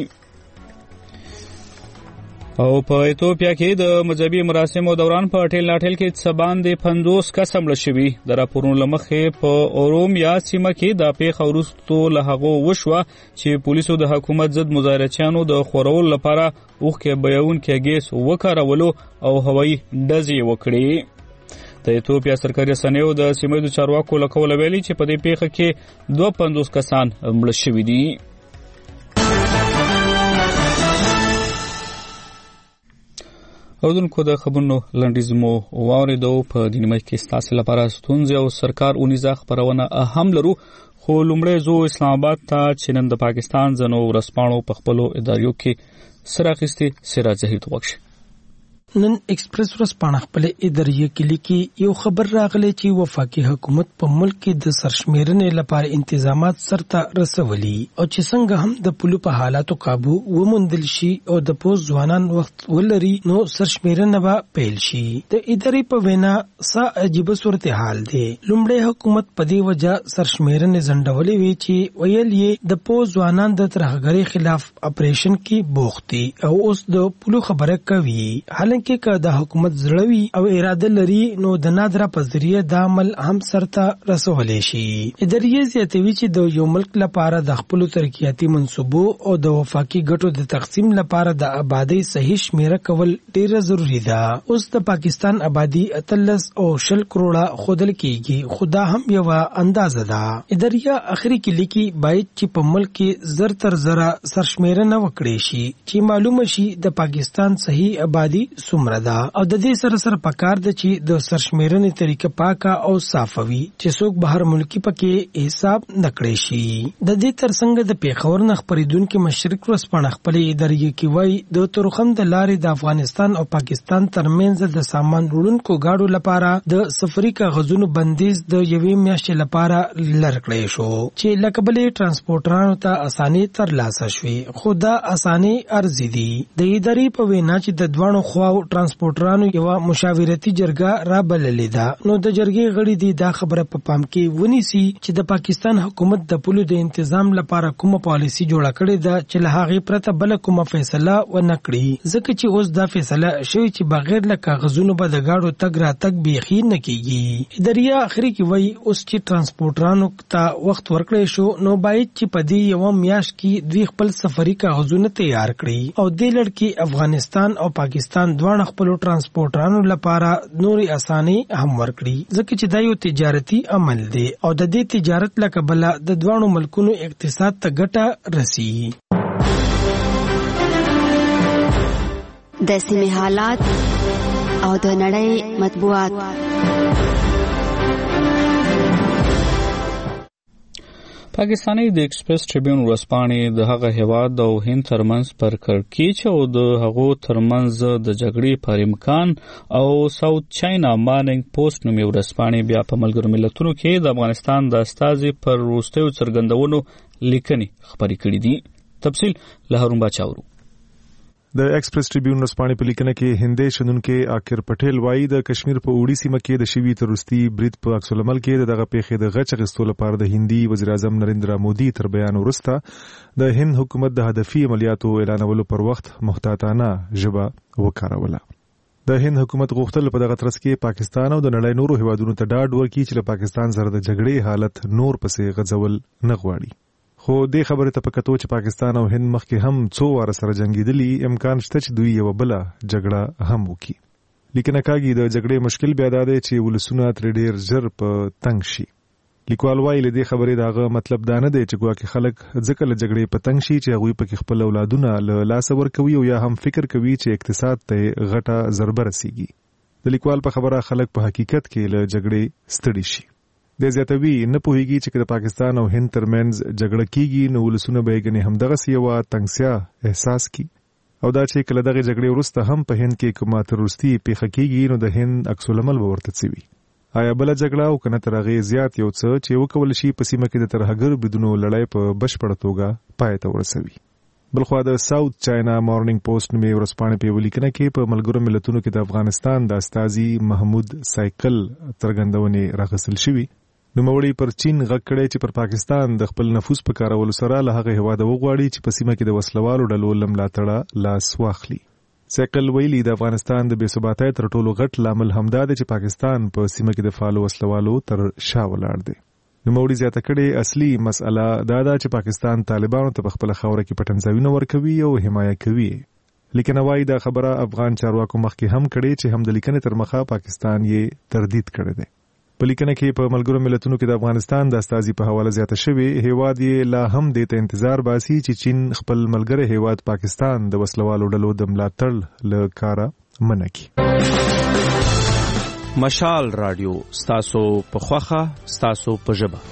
او په ایتوپیا کې د مذهبي مراسمو دوران په اټیل لاټیل کې څبان د 50 کس مړ شوي. د راپورونو لمخې په اورومیا سیمه کې د پیښو وروسته له هغه وشوه چې پولیسو د حکومت ضد مظاهرچیانو د خورولو لپاره اوخه بیاون کې ګیس وکړولو او هوایي ډزې وکړې. د ایتوپیا سرکاري رسنیو د سیمې د چارواکو لکول ویلي چې په دې پیښه کې 52 کسان مړ شوي دي. اوردونکو د خبرونو لنډیزمو واوریدو په دینمه کې ستاسو لپاره ستونزې او سرکار اونیزه خبرونه اهم لرو خو لومړی زو اسلام آباد ته چې نن د پاکستان زنو ورسپانو په خپلو اداریو کې سراغستي سراج زهیر توښ نن ایکسپریس ورسپانه خپل ادارې کې لیکي یو خبر راغلی چې وفاقي حکومت په ملک کې د سرشمیرنې لپاره انتظامات سرته رسولي او چې څنګه هم د پولو په حالاتو قابو وموندل شي او د پوز ځوانان وخت ولري نو سرشمیرنه به پیل شي. د ادارې په وینا سا عجیب صورتحال دی. لومړی حکومت په دې وجه سرشمیرنه زندولې وی چې ویل یې د پوز ځوانان د ترهګرۍ خلاف اپریشن کې بوختي او اوس د پولو خبره کوي. حالانکه کې د حکومت زړوي او اراده لري نو د نادره په ذریعہ د عمل هم سرته رسولې شي. ادارې زیاتوي چې د یو ملک لپاره د خپل ترقیاتي منصوبو او د وفاقي ګټو د تقسیم لپاره د آبادی صحیح شمیره کول ډیره ضروری ده. اوس د پاکستان آبادی 13 او 20 کروڑه خودل کېږي خدا هم یو اندازه ده. ادارې اخري کې لیکي باید چې په ملک کې زر تر زره سرشمیرنه وکړي شي چې معلومه شي د پاکستان صحیح آبادی څومره ده او د دې سره پکار ده چې د سرشمیرنې طریقه پاکه او صافوي چې څوک بهر ملکی پکې حساب نکړي شي. د دې ترڅنګ د پیښور نه خبرېدونکو مشرق ورسپانه خپل ادارې کې وایي د تورخم د لارې د افغانستان او پاکستان ترمنځ د سامان وړونکو گاډو لپاره د سفري کاغذونو بندیز د یوې میاشتې لپاره لرکړې شو چې لکبلې ترانسپورټرانو ته اساني تر لاسه شوي خو دا اساني ارزي دي. د ادارې په وینا چې د دوانو خواو ترانسپورټرانو یو مشاورتي جرګه را بللې ده. نو د جرګې غړي دي دا خبره په پام کې ونیسي چې د پاکستان حکومت د پولو د تنظیم لپاره کومه پالیسی جوړه کړې ده چې له هغې پرته بل کومه فیصله ونه کړي، ځکه چې اوس دا فیصله شوی چې بغیر له کاغذونو به د گاډو تګ راتګ بیخي نه کیږي. ادارې اخري کې وایي اوس چې ترانسپورټرانو ته وخت ورکړی شو نو باید چې په دې یو میاشت کې دوی خپل سفري کاغذونه تیار کړي او دې لړ کې افغانستان او پاکستان دواړه خپل ترانسپورټرانو لپاره نوري اساني هم ورکړي، ځکه چې دا یو تجارتي عمل دی او د دې تجارت له کبله د دواړو ملکونو اقتصاد ته ګټه رسي. د سیمې حالات او د نړۍ مطبوعات. پاکستاني د ایکسپریس ټریبیون ورځپاڼې د هغه هیواد او هند ترمنځ پر کړکېچ او د هغو ترمنځ د جګړې پر امکان او ساوث چاینا مارننګ پوسټ نومي ورځپاڼې بیا په ملګرو ملتونو کې د افغانستان د استازي پر وروستیو څرګندونو لیکنې خپرې کړې دي. تفصیل له هارون باچاورو. د ایکسپریس ټریبیون ورځپاڼې په لیکنه کې هندې شنونکو عاقر پټیل وایي د کشمیر په اوړي سیمه کې د شوي تروریستي برید په عکس العمل کې دغه پیښې د غچ اخیستلو لپاره د هندي وزیر اعظم نریندرا مودي تر بیان وروسته د هند حکومت د هدفي عملیاتو اعلانولو پر وخت محتاطانه ژبه وکاروله. د هند حکومت غوښتل په دغه ترڅ کې پاکستان او د نړۍ نورو هیوادونو ته ډاډ ورکړي چې له پاکستان سره د جګړې حالت نور پسې غځول نه غواړي. خو دې خبره ته پکتو چې پاکستان او هند مخکې هم څو واره سره جنگیدلي، امکان شته چې دوی یو بل جګړه هم وکړي. لیکنه کاږي د جګړې مشکل بیا دا دی چې ولسونه تر ډیر ژر په تنگ شي. لیکوال وایي له دې خبرې داغه مطلب دا نه دی چې ګواکې خلک ځکه له جګړې په تنگ شي چې هغوی پکې خپل اولادونه له لاسه ورکوي او یا هم فکر کوي چې اقتصاد ته غټه ضربه رسیږي. د لیکوال په خبره خلک په حقیقت کې له جګړې ستړي شي. د زیاتوي نه پوهیږي چې د پاکستان او هند ترمنځ جګړه کیږي نو ولسونه به یې غني همدغه سیوا تنگسیا احساس کی او دا چې کله دغه جګړې وروسته هم په هند کې کومه تروریستي پیښه کیږي نو د هند عکس العمل به ورته سوي. آیا بل جګړه او کنه تر هغه زیات یو څه چې وکول شي په سیمه کې د ترهګر بریدونو لړۍ په بشپړه توګه پای ته ورسوي. بلخوا د ساوث چاینا مارننګ پوسټ نومي ورځپاڼې په ولیکنه کې په ملګرو ملتونو کې د افغانستان د استازي محمود سایکل څرګندونې راغسل شوی. نوموړي پر چین غږ کړی چې پر پاکستان د خپل نفوذ په کارولو سره له هغه هیواده وغواړي چې په سیمه کې د وسلوالو ډلو له ملاتړه لاس واخلي. سایکل ویلي د افغانستان د بې ثباتۍ تر ټولو غټ لامل همدا دی چې پاکستان په سیمه کې د فعال وسلوالو تر شا ولاړ دی. نوموړي زیاته کړې اصلي مسله دا ده چې پاکستان طالبانو ته په خپله خاوره کې پټنځایونه ورکوي او حمایه کوي. لیکنه وایي دا خبره افغان چارواکو مخکې هم کړې چې هم د لیکنې تر مخه پاکستان یې تردید کړی دی. په لیکنه کې په ملګرو ملتونو کې د افغانستان د استازي په حواله زیاته شوی هیواد یې لا هم د ته انتظار باسي چې چین خپل ملګری هیواد پاکستان د وسلوالو ډلو د ملاتړ له کاره منع کړي. مشال رادیو ستاسو په خوخه ستاسو په ژبه.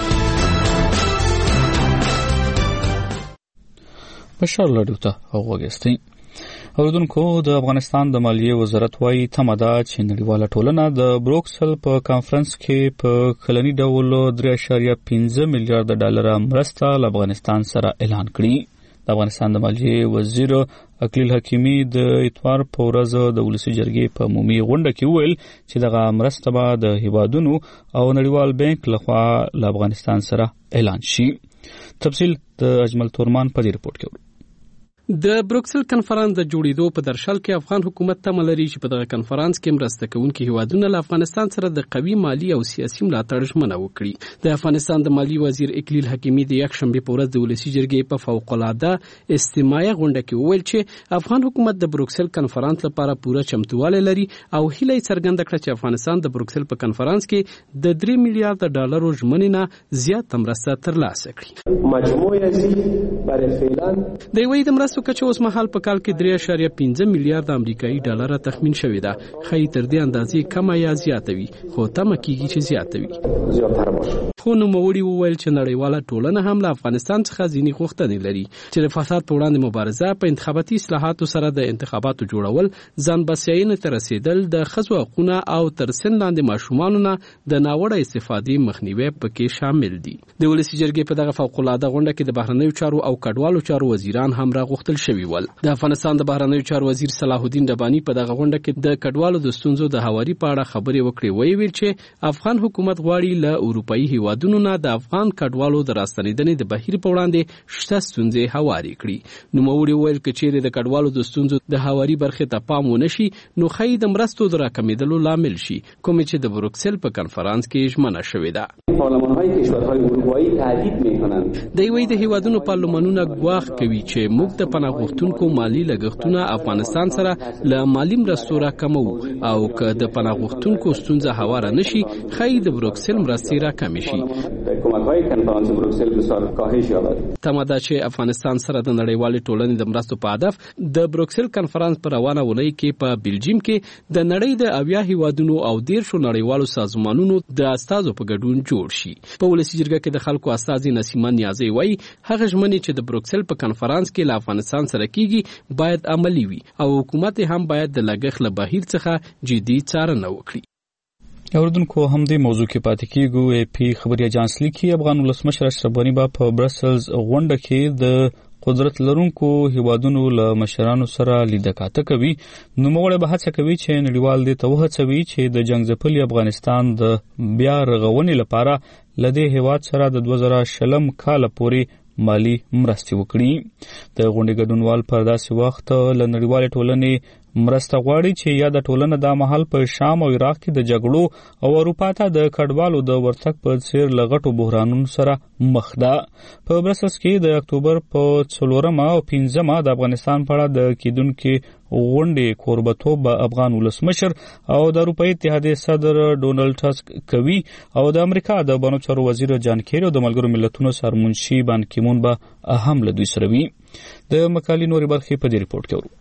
مشال رادیو ته وګورئ. اوردونکو د افغانستان د مالیې وزارت وايي تمه ده چې نړیواله ټولنه د بروکسل په کانفرنس کې په کلني ډول 3.5 میلیارډ ډالر مرسته له افغانستان سره اعلان کړي. د افغانستان د مالیې وزیر اکلیل حکیمي د اتوار په ورځ د ولسي جرګې په عمومي غونډه کې وویل چې دغه مرسته به د هیوادونو او نړیوال بانک لخوا له افغانستان سره اعلان شي. تفصیل د اجمل تورمان په دې رپورت کې. د بروکسل کنفرانس د جوړېدو په درشل کې افغان حکومت تمه لري چې په دغه کنفرانس کې مرسته کوونکي هیوادونه له افغانستان سره د قوي مالی او سیاسي ملاتړ ژمنه وکړي. د افغانستان د مالی وزیر اکلیل حکیمي د یکشنبه په ورځ د ولسي جرګې په فوق العاده استماعي غونډه کې وویل چې افغان حکومت د بروکسل کنفرانس لپاره پوره چمتووالی لري او هیله یې څرګنده کړه چې افغانستان د بروکسل په کنفرانس کې د 3 میلیارډ ډالرو ژمنې نه زیات مرسته ترلاسه کړي. مجموعه زی برای فعلا د وی د مرستو کچه اوس مهال په کال کې 3.5 میلیارډ امریکایي ډالر تخمین شوی ده. خې تر دې اندازې کم یا زیاتوي خو تمه کیږي چې زیاتوي. زیاتره باشه. خو نوموړي وویل چې نړیواله ټولنه هم له افغانستان څخه ځینې غوښتنې لري چې د فساد په وړاندې مبارزه، په انتخاباتي اصلاحاتو سره د انتخاباتو جوړول، ځان بسیاینې ته رسیدل، د ښځو حقونه او تر سن لاندې ماشومانو نه د ناوړه استفادې مخنیوی پکې شامل دي. د ولسي جرګې په دغه فوق العاده غونډه کې د بهرنیو چارو او کډوالو چارو وزیران هم راغوښتل غوښتل شوي ول. د افغانستان د بهرنیو چارو وزیر صلاح الدین رباني په دغه غونډه کې د کډوالو د ستونزو د هواري په اړه خبرې وکړې. ویل چې افغان حکومت غواړي له اروپאי هیوادونو نه د افغان کډوالو د راستنیدنې د بهیر په وړاندې شته ستونزې هواري کړي. نوموړي ویل چې چیرې د کډوالو د ستونزو د هواري برخې ته پام ونشي نو ښایي د مرستو د راکمېدلو لامل شي، کوم چې د بروکسل په کنفرانس کې ژمنه شوې ده. پارلمان‌های کشورهای اروپایی تهدید می‌کنند. دوی د هیوادونو پارلمانونه ګواښ کوي چې موږ د پناه غوښتونکو مالی لګښتونه افغانستان سره له مالی مرستو راکمو او که د پناه غوښتونکو ستونزه هواره نشي ښایي د بروکسل مرستې راکمې شي. کمک‌های کنفرانس بروکسل بسیار کاهش یابد. تمه ده چې افغانستان سره د نړیوالې ټولنې د مرستو په هدف د بروکسل کنفرانس په روانه اونۍ کې په بلجیم کې د نړۍ د 80 هیوادونو او 13 نړیوالو سازمانونو د استازو په ګډون جوړ شي. په ولسی جرګه کې د خلکو استازي نسیمه نیازی وایي هغه ژمنې چې د بروکسل په کنفرانس کې له افغانستان سره کیږي باید عملی وي او حکومت هم باید د لګښت له بهیر څخه جدي څارنه وکړي. اوردونکو هم دې موضوع کې پاتې کیږو. اے پی خبري اژانس لیکي افغان ولسمشر اشرف غني په برسلز غونډه کې د قدرت لرونکو هیوادونو له مشرانو سره لیدکاته کوي. نوموړی به هڅه کوي چې نړیوال دې ته وهڅوي چې د جنگ ځپلي افغانستان د بیا رغونې لپاره له دې هیواد سره د 2020 کال پورې مالی مرستې وکړي. د غونډې ګډونوال پر داسې وخت له نړیوالې ټولنې مرسته غواړي چې یا د ټولنه د مهال په شام او عراق کې د جګړو او اروپا ته د کډوالو د ورتګ په څیر لغټو بحرانونو سره مخ ده. په برسلز کې د اکتوبر په 4 او 15 د افغانستان په اړه د کیدونکو غونډې کوربتوب افغان ولسمشر او د اروپאי اتحادیې صدر ډونالد ټسک کوي او د امریکا د بانو چارو وزیر جان کیری او د ملګرو ملتونو سرمنشي بان کیمون به اهم له دوی سره وي. د مقالې نورې برخې په دې ریپورت کې ورو.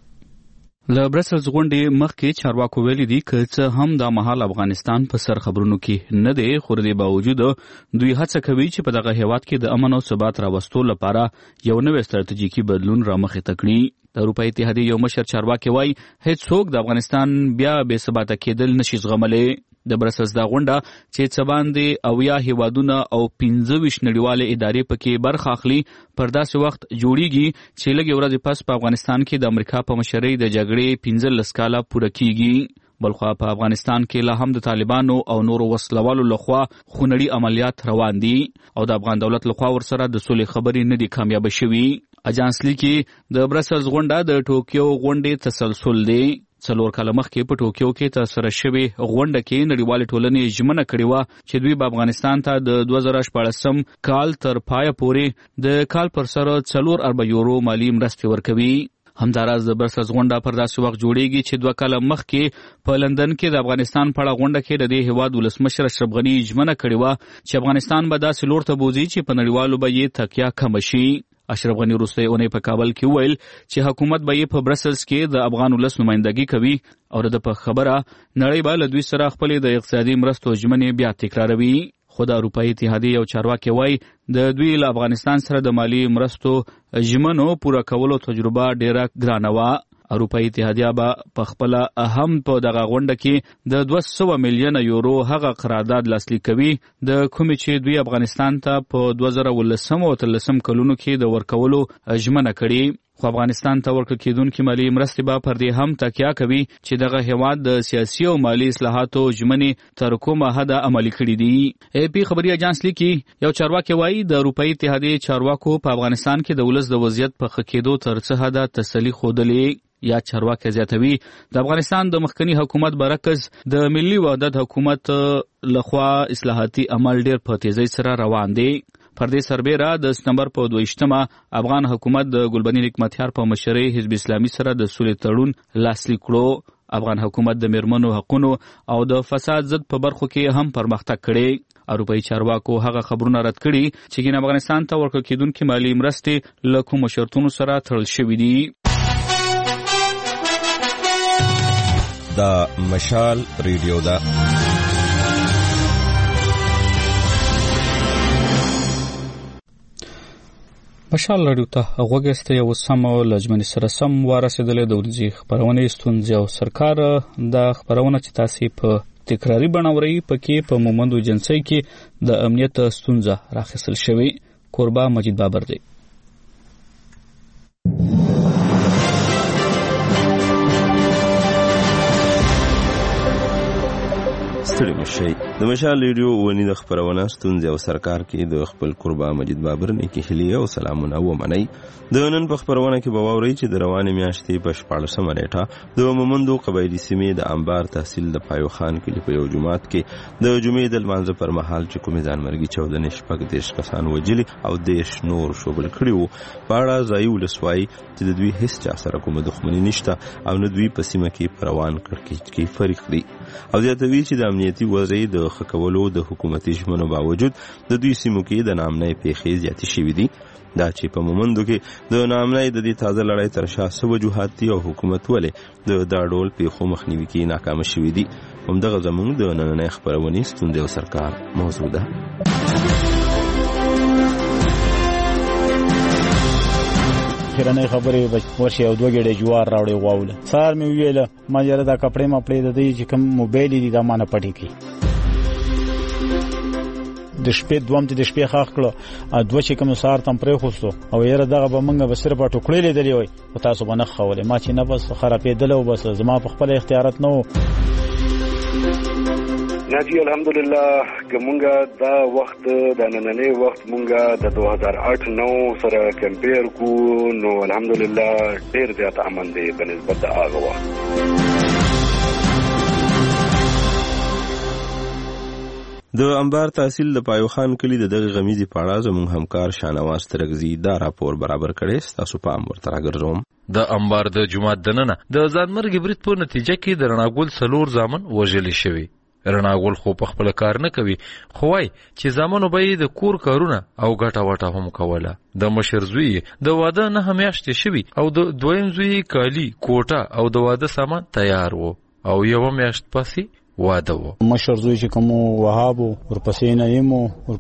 له برسلز غونډې مخکې چارواکو ویلي دي که څه هم دا مهال افغانستان په سر خبرونو کې نه دی، خو د دې باوجود دوی هڅه کوي چې په دغه هیواد کې د امن او ثبات راوستو لپاره یو نوی ستراتیژیکي بدلون رامخې ته کړي. د اروپאי اتحادیې یو مشر چارواکي وایي هیڅوک د افغانستان بیا بې ثباته کېدل نشي زغملی. د برسلز دا غونډه چې څه باندې 80 هیوادونه او 25 نړیوالې ادارې پکې برخه اخلي پر داسې وخت جوړیږي چې لږ ورځې پس په افغانستان کې د امریکا په مشرۍ د جګړې 15 کاله پوره کیږي. بلخوا په افغانستان کې لا هم د طالبانو او نورو وسلوالو لخوا خونړي عملیات روان دي او د افغان دولت لخوا ورسره د سولې خبرې نه دي کامیاب شوي. اجانس لیکي د برسلز غونډه د ټوکیو غونډې تسلسل دی. 4 کاله مخکې په ټوکیو کې ترسره شوې غونډه کې نړیوالې ټولنې ژمنه کړې وه چې دوی به افغانستان ته د 2014 کال تر پایه پورې د کال پر سر 4 ارب یورو مالی مرستې ورکوي. همداراز د برسلز غونډه پر داسې وخت جوړیږي چې 2 کاله مخکې په لندن کې د افغانستان په اړه غونډه کې د دې هیواد ولسمشر اشرف غني ژمنه کړې وه چې افغانستان به داسې لور ته بوځي چې په نړیوالو به یې تکیه کمه شي. اشرف غني وروستۍ اونۍ په کابل کې وویل چې حکومت به یې په برسلز کې د افغان ولس نمایندګي کوي او د په خبره نړۍ به له دوی سره خپلې د اقتصادي مرستو ژمنې بیا تکراروي. خو د اروپאי اتحادیې یو چارواکي وایي د دوی له افغانستان سره د مالی مرستو ژمنو پوره کولو تجربه ډیره ګرانه وه. اروپאי اتحادیه به په خپل اهم په دغه غونډه کې د 200 میلیون یورو هغه قرارداد لاسلیک کوي د کوم چې دوی افغانستان ته په 2013 او 13 کلونو کې د ورکولو ژمنه کړې. خو افغانستان ته ورکړل کېدونکې مالی مرستې به پر دې هم تکیه کوي چې دغه هیواد د سیاسي او مالی اصلاحاتو ژمنې تر کومه حده عملي کړي دي. اے پی خبري اژانس لیکي یو چارواکي وایي د اروپאי اتحادیې چارواکو په افغانستان کې د ولس د وضعیت په ښه کېدو تر څه حده تسلي ښودلې. یا چارواکي زیاتوي د افغانستان د مخکنی حکومت برعکس د ملي وحدت حکومت لخوا اصلاحاتي عمل ډیر په تیزی سره روان دی. پر دې سربیره د سپتمبر په 22 افغان حکومت د ګلبدین حکمتیار په مشرۍ حزب اسلامي سره د سولې تړون لاسلیک کړو. افغان حکومت د میرمنو حقوقو او د فساد ضد په برخو کې هم پرمختګ کړی. اروپאי چارواکو هغه خبرونه رد کړي چې افغانستان ته ورکړل کېدونکې مالی مرستې له کومو شرطونو سره تړل شوي دي. دا مشال ریډیو ده. مشال راډیو ته غوږ یو سم لجمنې سره سم ورسېدلې د ورځې خبرونه ستونزې او سرکار د خبرونه چې تاسو په تکراری بڼوري پکې په مومندو ایجنسی کې د امنیت ستونزه راخصل شوی. کوربه مجید بابر دی. ستړي مشي. د مشال ریډیو ونی د خبرونه ستونزې او سرکار کې د خپل قربا مجید بابر نه کې هلي او سلامونه ومني. د نن په خبرونه کې به واوري چې د روانې میاشتې په 14 نیټه د مومندو قبایلی سیمې د انبار تحصیل د پایو خان کې په یو جمعات کې د جمعې د لمانځه پر مهال چې کومې ځانمرګي 14 شپږ دیش کسان وجلي او دیش نور شوبل کړي وو. په اړه ځایي ولسوایي چې د دوی هیڅ چا سره کومه دښمني نشته او نه دوی په سیمه کې پروان کړکېچ کې فرق دي. او زیاتوي چې د امنیتي وضعیت د ښه کولو د حکومتي ژمنو باوجود د دوی سیمو کې د نامنۍ پیښې زیاتې شوي دي. دا چې په مومندو کې د نامنۍ د دې تازه لړۍ تر شا څه وجوهات دي او حکومت ولې د دا ډول پیښو مخنیوي کې ناکامه شوي دي، همدغه زموږ د نننۍ خپرونې ستونزې او سرکار موضوع ده. خیرنۍ خبرې ورشي او 2 ګړې جوار راوړې واوله. سار مې ویله ما یاره دا کپړې مپړې د دې چې کوم موبایل دي دا مانه پټې کی. د شپې دوم ته د شپې خاخ کړو ا 2 چې کوم سار تم پرې خوستو او یاره دغه به منګه به صرف ټوکړې لیدلې وای او تاسو باندې خولې ما چې نه بس خرابېدل او بس زما په خپل اختیارات نه. ناجی الحمدلله کومګه دا وخت د نننې وخت مونږه د 2008-9 سره کمپیر کو نو الحمدلله ډیر زیات امن دی په نسبت د هغه وخت. د انبار تحصیل د پایو خان کلی د دغه غمیزي پاړه زموږ همکار شانواز ترغزي دا راپور برابر کړي. تاسو پام ورته راګرځوم. د انبار د جمعات دننه د ځانمرګ برید په نتیجه کې د رڼاګل سلور ځامن وژل شوی. رڼاګل خو په خپل کار نه کوي خو وای چې زامنو به د کور کارونه او ګټه وټه هم کوله. د مشر زوی د واده نه همیاشتې شوی او د دویم زوی کالی کوټه او د واده سامان تیار وو او یو میاشت پسې واده وو. مشر زوی چې کوم وهاب ورپسې نعیم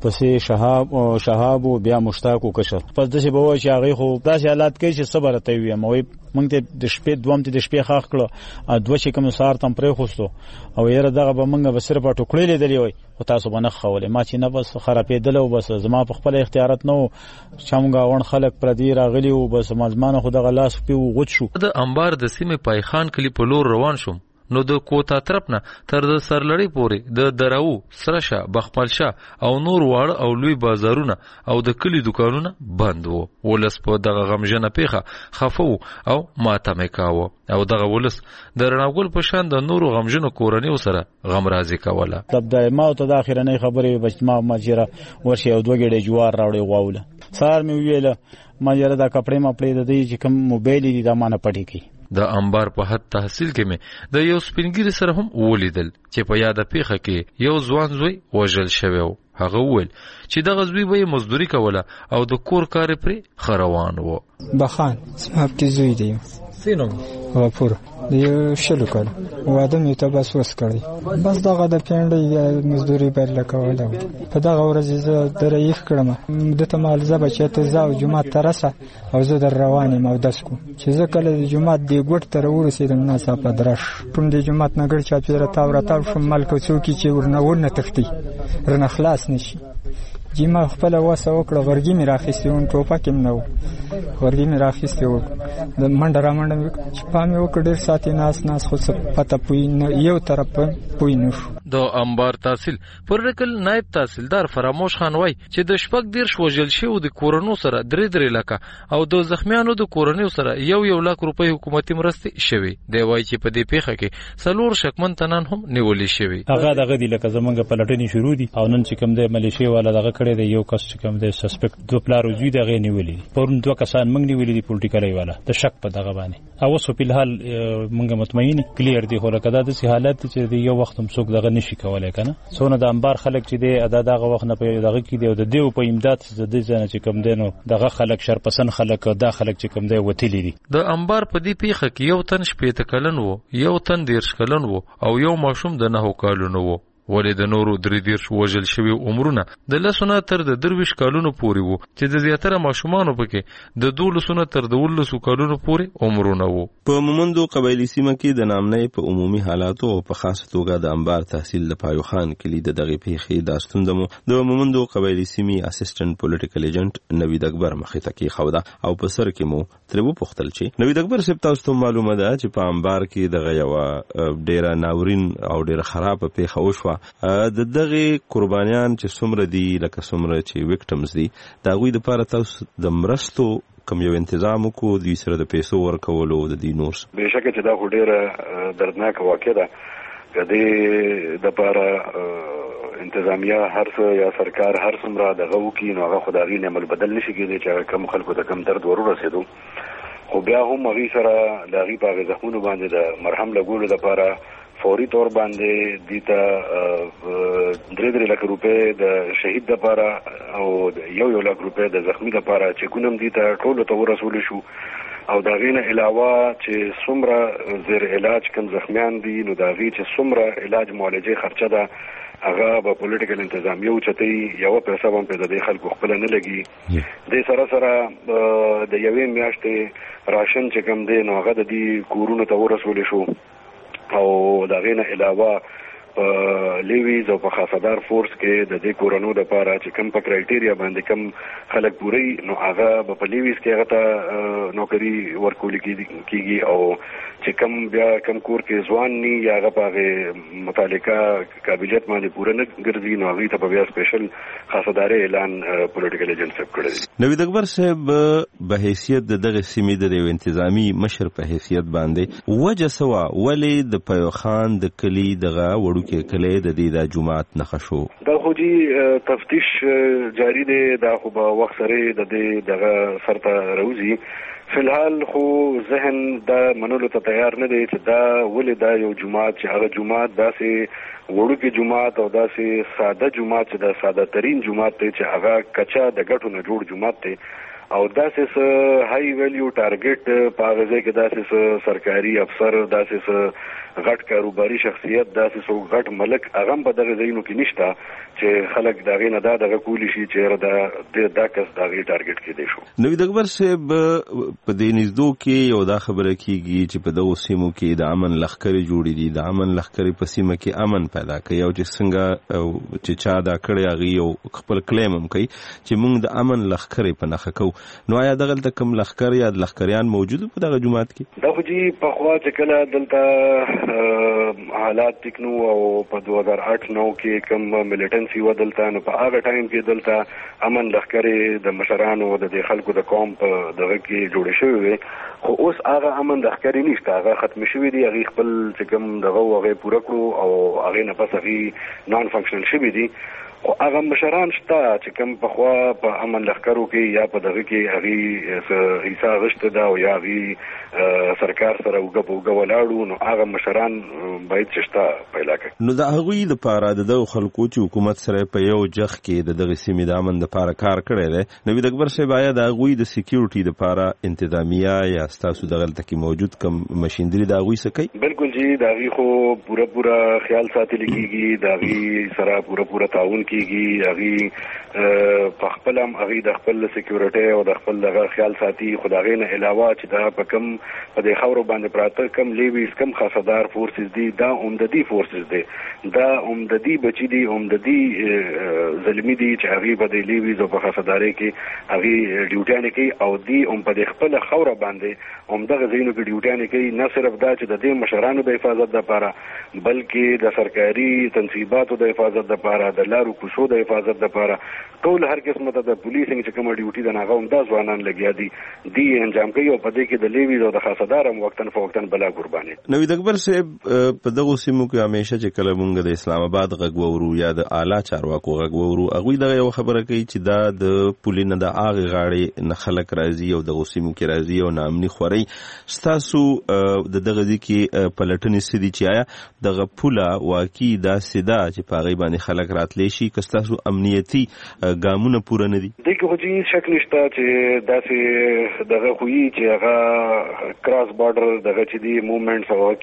ورپسې شهاب بیا مشتاق او کشر پس دغه به چې هغه خو داسې حالات کوي چې صبر ته وي مې مونږ ته د شپې دوم ته د شپې خاخ کړو ا 2 چې کوم سار تم پرې خوستو او یاره دغه به مونږ به صرف ټوکړې لیدلې وای او تاسو باندې خولې ما چې نه بس خرابېدل او بس زما په خپل اختیارات نه چمګه ون خلک پر دې راغلی او بس مزمانه خو دغه لاس په غوت شو. د انبار د سیمې پایخان کلی په لور روان شوم نو د کوتا طرف نه تر د سرلړی پورې د دراو سرشه بخپلشه او نور واړه او لوی بازارونه او د کلی دکانونه بند وو. ولس په دغه غمجنه پیخه خفو او ماتمه کاوه او دغه ولس د رڼاګل په شان د نورو غمجنو کورنیو سره غم رازي کوله. د ما ته د اخرنۍ خبرې بچما ماجره ورشي او 2 ګړې جوار راوړې واوله. سار مې ویله ما یاره دا کپړې مپړې د دې چې کوم موبایل دي دا مانه پټې کی. د انبار په حد تحصیل کې مې د یو سپینګری سره هم ولیدل چې په یاده پیخه کې یو ځوان زوی وژل شوی و. هغه وویل چې دغه زوی به مزدوري کوله او د کور کار پرې خروان و. بخان سمابتي زوی دی سینو غفور یو شلو کړ واده مې ته بس وس کړی بس دغه د پیندې مزدوري بدل کوله. په دغه ورځ زه درېف کړم د تمال زبا چې ته زاو جمعه ترسه او زه در روانې مو داس کو چې زه کله د جمعه دی ګټ تر ورسېدم نه صاحب درش ټوم د جمعه نګر چا پیره تاو شم ملک څوکي چې ورنونه تختی رنه خلاص نشي. جیما خپل واسه وکړه ورګي می راخېستې اون ټوپکم نو ورګي می راخېستې و د منډه را منډه چې پامې وکړ ډېر ساتي ناس خو څه پته پوي نه یو طرف پوي نه شو. د انبار تحصیل پر رکل نائب تحصیلدار فراموش خان وای چې د شپږ دیر وژل شوی د کورونو سره 3 لکه او د زخمیانو د کورونو سره 1 لک روپۍ حکومتي مرستې شوی دی. وای چې په دې پیښه کې سلور شکمن تنان هم نیولې شوی. هغه دغه دی لکه زمونږ پلټنې شروع دي او نن چې کوم د ملیشي والا دغه کړی دی یو کس چې کوم د سسپیکټ 2 پلارو زوی دغه نیولې پرون 2 کسان موږ نیولې دي پولیټیکل والا د شک په دغه باندې او اوس په الحال موږ مطمئن کلیر دي خو لکه د حالت چې یو وخت هم څوک دغه نشي کولای کنه څونه د انبار خلک چې دی ادا دغه وخت نه په دغه کې دی او د دیو په امداد د دې ځنه چې کوم دینو دغه خلک شرپسن خلک دا خلک چې کوم دی وتیلی دي. د انبار په دې پیخه کې یو تن 18 کلن وو یو تن 13 کلن وو او یو ماشوم د 9 کالونو وو. ولې د نورو 3 وژل شوی عمرونه د لسونه تر د 23 کالونو پورې وو چې د زیاتره ماشومانو پکې د 12 تر د 19 کالونو پورې عمرونه وو. په مومندو قبایلی سیمه کې د نامنۍ په عمومي حالاتو او په خاصه توګه د انبار تحصیل د پایو خان کلی د دغه پیښې د استوندمو د مومندو قبایلی سیمې اسسټنټ پولیټیکل ایجنټ نوید اکبر مخې ته کې خوده او په سر کې مو تربو پختل چې نوید اکبر سپ تاسو معلومه ده چې په انبار کې دغه یو ډیره ناورین او ډیره خراب پیښه وشوه د دغه قربانیان چې څومره دي لکه څومره چې وکټمز دي دا غوي د لپاره تاسو د مرستو کوم یو تنظیم کو د سره د پیسو ورکولو د دې نور بهشکه چې دا ډیره دردناک واقع ده کدی د لپاره انتظامیه هر څه یا سرکار هر څومره دغه وکي نو هغه خدایي عمل بدل نشي کېدی چې کم خلکو ته کم درد ورسېدو خو بیا هم هغه سره د هغه په ځخونو باندې د مرهم لګولو لپاره فوري تور باندې دیتا 3 لک روپے د شهید لپاره او 1 لک روپے د زخمی لپاره چې ګونم دیتا ټول ته ورسول شو او دا غینه علاوه چې څومره زیر علاج کم زخمیان دي نو دا غي چې څومره علاج معالجه خرچه ده هغه په پولیټیکل انتظامیه او چتي یو پیسې هم په دې خلکو خپل نه لګي د سره د یوې میاشتې راشن چې کم دی نو هغه د دې کورونو ته ورسول شو او دا غینه علاوه په لیویز او په خاصدار فورس کې د دې کورونو د لپاره چې کم په کرایټیریا باندې کم خلک پوری نو هغه په لیویز کې هغه نوکری ورکول کیږي او چې کم بیا کم کور کې ځوان ني یا هغه په متعلقه قابلیت باندې پوره نه ګرځي نو هغه ته په بیا سپیشل خاصدار اعلان پولیټیکل ایجنټ سب کړی نوید اکبر صاحب به حیثیت دغه سیمې د انتظامی مشر په حیثیت باندې وجه سوا ولې د پیوخان د کلی دغه کې کله د دې د جمعات نخښو دا خو جی تفتیش جاری دی دا خو په وخت سره د دې دغه سرته روزي فلحال خو ذهن دا منلو ته تیار نه دی چې دا ولې دا یو جمعات چې هغه جمعات داسې وړوکی جمعات او داسې ساده جمعات چې دا ساده ترين جمعات دی چې هغه کچا د ګټو نه جوړ جمعات دی او داسې هاي ویلیو ټارګټ په هغه ځای کې داسې سرکاري افسر داسې غټ کاروباري شخصیت داسې غټ ملک هغه په دغه ځایونو کې نشته چې خلک دغه نه دغه کولی شي چې دا کس دغه ټارګټ کې دی شو نوید اکبر صاحب په دې نږدو کې یو دا خبره کیږي چې په دغه سیمو کې د امن لخرې جوړې دي د امن لخرې په سیمه کې امن پیدا کوي او چې څنګه چې چا دا کړی هغه یو خپل کلیم هم کوي چې موږ د امن لخرې په نخښه کوو نو آیا دغه کوم لخر یا لخریان موجود په دغه جماعت کې دا خو جی په خوا چې کله دلته حالات ټکنو او په 2008-9 کې کوم ملیټنسي و دلته نو په هغه ټایم کې دلته امن لخرې د مشرانو د خلکو د قوم په دغه کې جوړ شوی خو اوس هغه امن لخرې نشته هغه ختم شوی دی هغه خپل چې کوم دغه هغه پوره کړو او هغه نه پس هغه نان فنکشنل شوی دی خو هغه مشران شته چې کوم په خوا په امن لخرو کې یا په دغه کې هغه حصہ غشته دا او یا هغه سرکار سره وګ ولاړو نو هغه مشران باید چشته پیدا کړي نو دا هغه د پاره د خلکو چې حکومت سره په یو جخ کې دغه سیمې د امن د پاره کار کړی دی نو د اکبر صاحب آیا د هغه د سکیورټي د پاره انتظامیه یا تاسو دغه تکي موجود کم ماشينري د هغه سکی بالکل جی دا غي خو پورا خیال ساتل کیږي دا غي سره پورا تعاون کیږي هغه په خپل هم هغه د خپل سکیورټي او د خپل دغه خیال ساتي خدای نه علاوه چې دا په کم په دې خاورو باندې پراته کم لیویز کم خاصدار فورسز دي دا عمددي فورسز دي دا عمددي بچی دي عمددي ظلمي دي چې هغه په دې لیویز او په خاصداري کې هغه ډیوټیانه کوي او دی په دې خپل خاورو باندې عمدغه زینو کې ډیوټیانه کوي نه صرف دا چې د دې مشرانو د حفاظت لپاره بلکې د سرکاري تنصیباتو د حفاظت لپاره د لارو کوڅو د حفاظت لپاره ټول هر قسمه د پولیسینګ چې کوم ډیوټي د ناغه هم د ځوانان لګیا دي انجام کوي او په دې کې د لیویز او د خاصدار هم وختن فوقتن بلا قرباني نوید اکبر صاحب په دغه سیمو کې همیشه چې کله مونږ د اسلام آباد غږ وورو یا د اعلی چارواکو غږ وورو هغه دغه یو خبره کوي چې دا د پولینه د اغه غاړي نه خلک راځي او دغه سیمو کې راځي او نامني خوري ستاسو دغه دي کې پلټنې سدي چې آیا دغه پوله واقعي دا سدا چې په غي باندې خلک راتلی شي کستاسو امنیتي ګامونه پوره نه دي دغه خو جی شک نشته چې داسې دغه خوې چې هغه کراس بارډر دغه چې دی موومېنټس او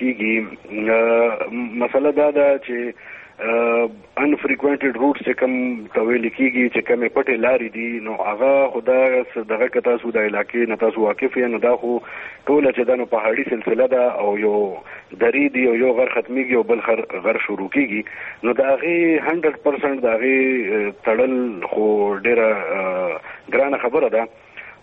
کیږي مسله دا ده چې انفریکوینټډ روټس چې کوم تویل کیږي چې کومه پټه لارې دي نو هغه خدا دغه کتا سو د علاقې نه تاسو واقف یې نه دا خو ټول چې دنو پهاړي سلسله ده او یو درې دی او یو غر ختميږي او بل غر شروع کیږي نو دا غي 100% دا غي تړل خو ډیره ګرانه خبره ده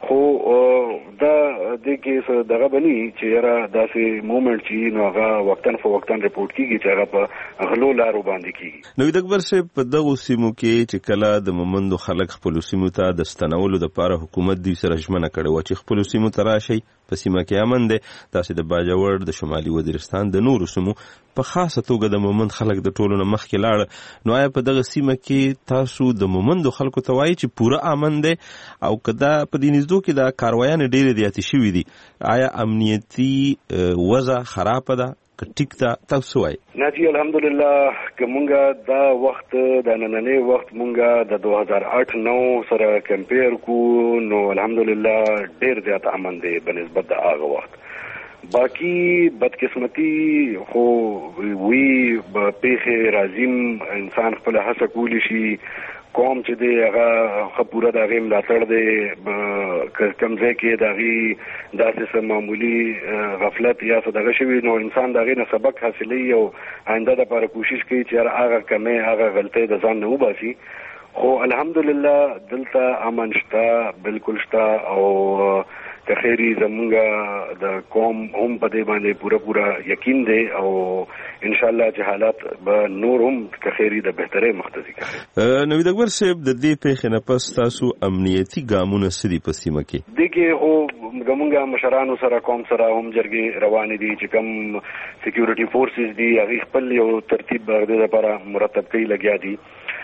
خو دا د کې دغه بني چې را داسې مومنت چې نو هغه وختن فو وختن رپورټ کیږي چې هغه په غلو لارو باندې کیږي. نو د اکبر صاحب په دغه سیمو کې چې کله د مومندو خلک خپل سیمو ته د ستنولو لپاره حکومت دوی سره ژمنه کړې و چې خپل سیمو ته راشي په سیمه کې امن دی، تاسو د باجوړ د شمالي وزیرستان د نورو سیمو په خاصه توګه د مومند خلک د ټولو نه مخکې لاړ، نو آیا په دغه سیمه کې تاسو د مومندو خلکو ته وایي چې پوره امن دی او کدا په دې نږدې کې د کاروایان ډېرې زیاتې شوې دي، آیا امنیتي وضع خراب ده که ټیک ده؟ تاسو وایي. ناجی الحمدلله کومګه دا وخت د نننې وخت مونږه د 2008-9 سره کمپیر کو نو الحمدلله ډېر زیات امن دی بنسبت د هغه وخت. باقی بدقسمتی خو وی پیښه راځم انسان خپل هڅه کولی شي قوم چې دی هغه پوره د هغې ملاتړ دی کوم ځای کې د هغې داسې معمولي غفلت یا څه دغه شوي نو انسان د هغې نه سبق حاصلوي او آینده دپاره کوشش کوي چې هغه کمې هغه غلطۍ د ځان نه وباسي. خو الحمدلله دلته امن شته، بالکل شته او که خیری زمونږ د قوم هم په دې باندې پوره یقین دی او انشاءالله چې حالات به نور هم که خیری د بهترۍ مخ ته ځي. نوید اکبر صاحب د دې پیښې نه پس تاسو امنیتي ګامونه څه دي په سیمه کې؟ دې کې خو زمونږ مشرانو سره قوم سره هم جرګې روانې دي چې کوم سکیورټي فورسز دي هغې خپل یو ترتیب د دې لپاره مرتب کوي لګیا دي.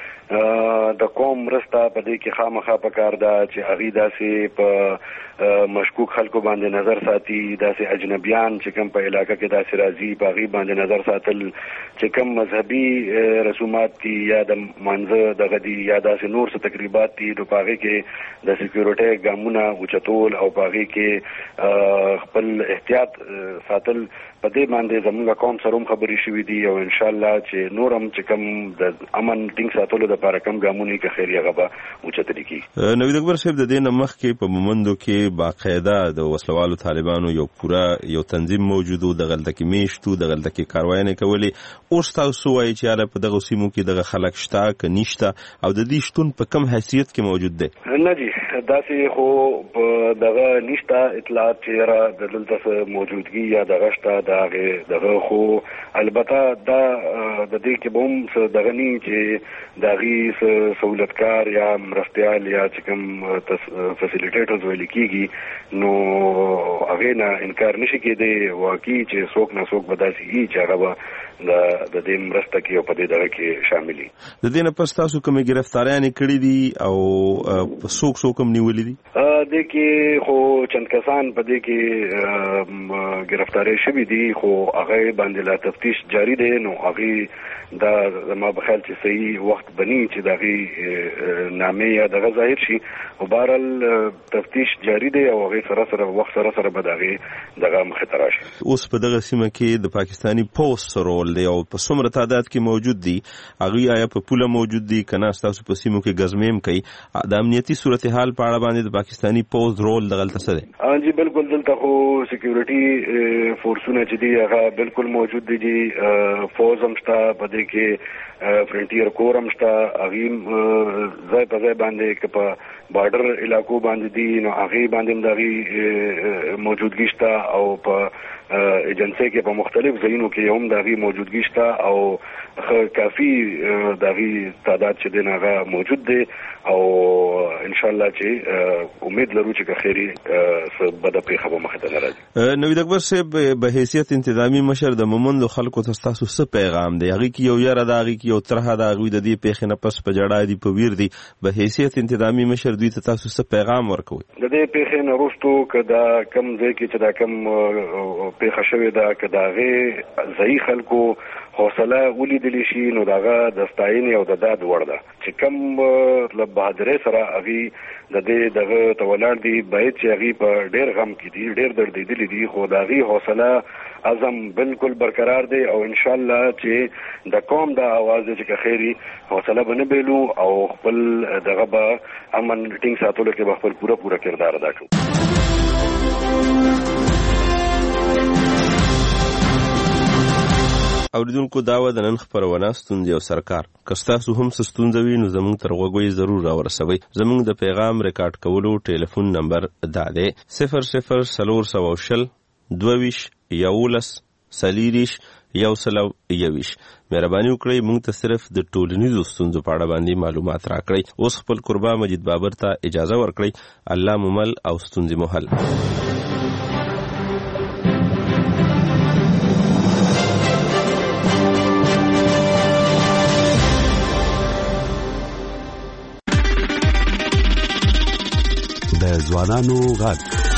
د قوم مرسته په دې کې خامخا پکار ده چې هغې داسې په مشکوک خلکو باندې نظر ساتي، داسې اجنبیان چې کوم په علاقه کې داسې راځي په هغې باندې نظر ساتل، چې کوم مذهبي رسومات دي یا د مانځه دغه دي یا داسې نور څه تقریبات دي نو په هغې کې د سکیورټۍ ګامونه اوچتول او په هغې کې خپل احتیاط ساتل په دې باندې زموږ قوم سره هم خبرې شوي دي او انشاءالله چې نور هم چې کوم د امن ټینګ ساتلو دپاره کوم ګامونه که خیر هغه به اوچتلی کېږي. نوید اکبر صاحب د دې نه مخکې په مومندو کې باقاعده د وسلوالو طالبانو یو پوره یو تنظیم موجود و، دغلته کې میشتو، دغلته کې کاروایانې کولې. اوس تاسو وایي چې یاره په دغه سیمو کې دغه خلک شته که نشته او د دې شتون په کم حیثیت کې موجود دی؟ نه جی داسې خو په دغه نشته اطلاعات چې یاره د دلته موجودګي یا دغه شته د هغې دغه خو البته دا د دې کې به هم دغه نی چې د هغې سهولتکار یا مرستیال یا چې کوم فیسیلیټیټرز ویل کېږي نو هغې نه انکار نشي کېدی. واقعي چې څوک نه څوک به داسې وي چې هغه به د دې مرسته کې او په دې دغه کې شامل وي. د دې نه پس تاسو کومې ګرفتاریانې کړي دي او څوک هم نیولي دي؟ دې کې خو چند کسان په دې کې ګرفتاری شوي دي خو هغې باندې لا تفتیش جاري دی نو هغې دا زما په خیال چې صحیح وخت بني چې د هغې نامې یا دغه ظاهر شي او بهرحال تفتیش جاري دی او هغې سره وخت سره به د هغې دغه مخې ته راشي. اوس په دغه سیمه کې د پاکستاني پوز رول دی او په څومره تعداد کې موجود دي؟ هغوی آیا په پوله موجود دي که نه ستاسو په سیمو کې ګزمې کوي؟ د امنیتي صورتحال په اړه باندې د پاکستاني پوز رول دغلته څه دی؟ جی بالکل دلته خو سکیورټي فورسونه چې دي هغه بالکل موجود دي. فوز هم شته په دې کې فرنټیر کور هم شته، هغې ځای په ځای باندې که په بارډر علاقو باندې دي نو هغې باندې هم د هغې موجودګي شته او په ایجنسۍ کې په مختلف ځایونو کې هم د هغې موجودګي شته او کافي د هغې تعداد چې دی هغه موجود دی او انشاءالله چې امید لرو چې که خیري څه بده پیښه به مخې ته نه راځي. نوید اکبر صاحب به حیثیت انتظامي مشر د مومندو خلکو ته ستاسو څه پیغام دی؟ هغې کې یو یره ده، هغې کې یو ترهه ده، هغوی د دې پیښې نه پس په جړا دي، په ویر دي. به حیثیت انتظامي مشر دوی ته تاسو څه پیغام ورکوئ؟ د دې پیښې نه وروستو که دا کم ځای کې چې دا کم پیښه شوې ده که د هغې ځایي خلکو حوصله ولیدلی شي نو د هغه د ستاینې او د داد وړ ده. چې کوم له بهادرۍ سره هغې د دې دغه ته ولاړ دي باید چې هغې په ډېر غم کې دي، ډېر دردېدلي دي خو د هغې حوصله عزم بالکل برقرار دی او انشاءالله چې د قوم دا आवाज دی چې که خیري حوصله به نه بیلو او خپل دغه به امن ټینګ ساتلو کې به خپل پوره کردار ادا کړو. او اوریدونکو دا و د نن خپرونه ستونزې او سرکار که ستاسو هم څه ستونزه وي نو زموږ تر غوږو یې ضرور راورسوئ. زموږ د پیغام ریکارډ کولو ټلیفون نمبر دا دی 00 22 11 40 121. مهرباني وکړئ موږ ته صرف د ټولنیزو ستونزو په اړه باندې معلومات راکړئ. اوس خپل قربا مجید بابر ته اجازه ورکړئ. الله مو مل او ستونزې مو حل. د ځوانانو غږ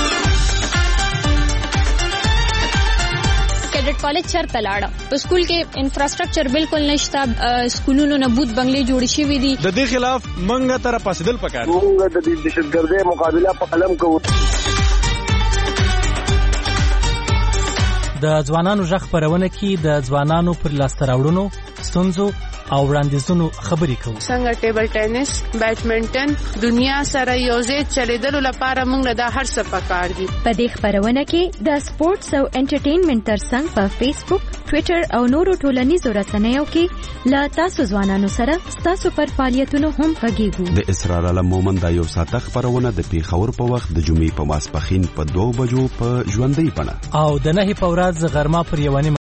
کیډټ کالج چرته لاړه په سکول کې انفراستراکچر بالکل نشته سکولونو نه بوت بنگلې جوړ شوې دي د دې خلاف منګه تر پاسدل پکار موږ د دهشتګردۍ مقابله په قلم کوو. د ځوانانو غږ خپرونه کې د ځوانانو پر لاسته راوړنو ستونزو او وړاندیزونو خبرې کوو. څنګه ټیبل ټینس بیډمنټن دنیا سره یوځای چلیدلو لپاره موږ د هر څه پکار دي. په دې خبرونه کې د سپورتس او انټرټینمنټ ترڅنګ په فیسبوک ټویټر او نورو ټولنیزو رسنیو کې لا تاسو ځوانانو سره تاسو پر فعالیتونو هم غږیږو. د اسرار علم مومند یو ساعته خبرونه د پیښور په وخت د جمعې په ماسپښین په 2 بجو په ژوندۍ بڼه او د 9 په ورځ غرمه پر 1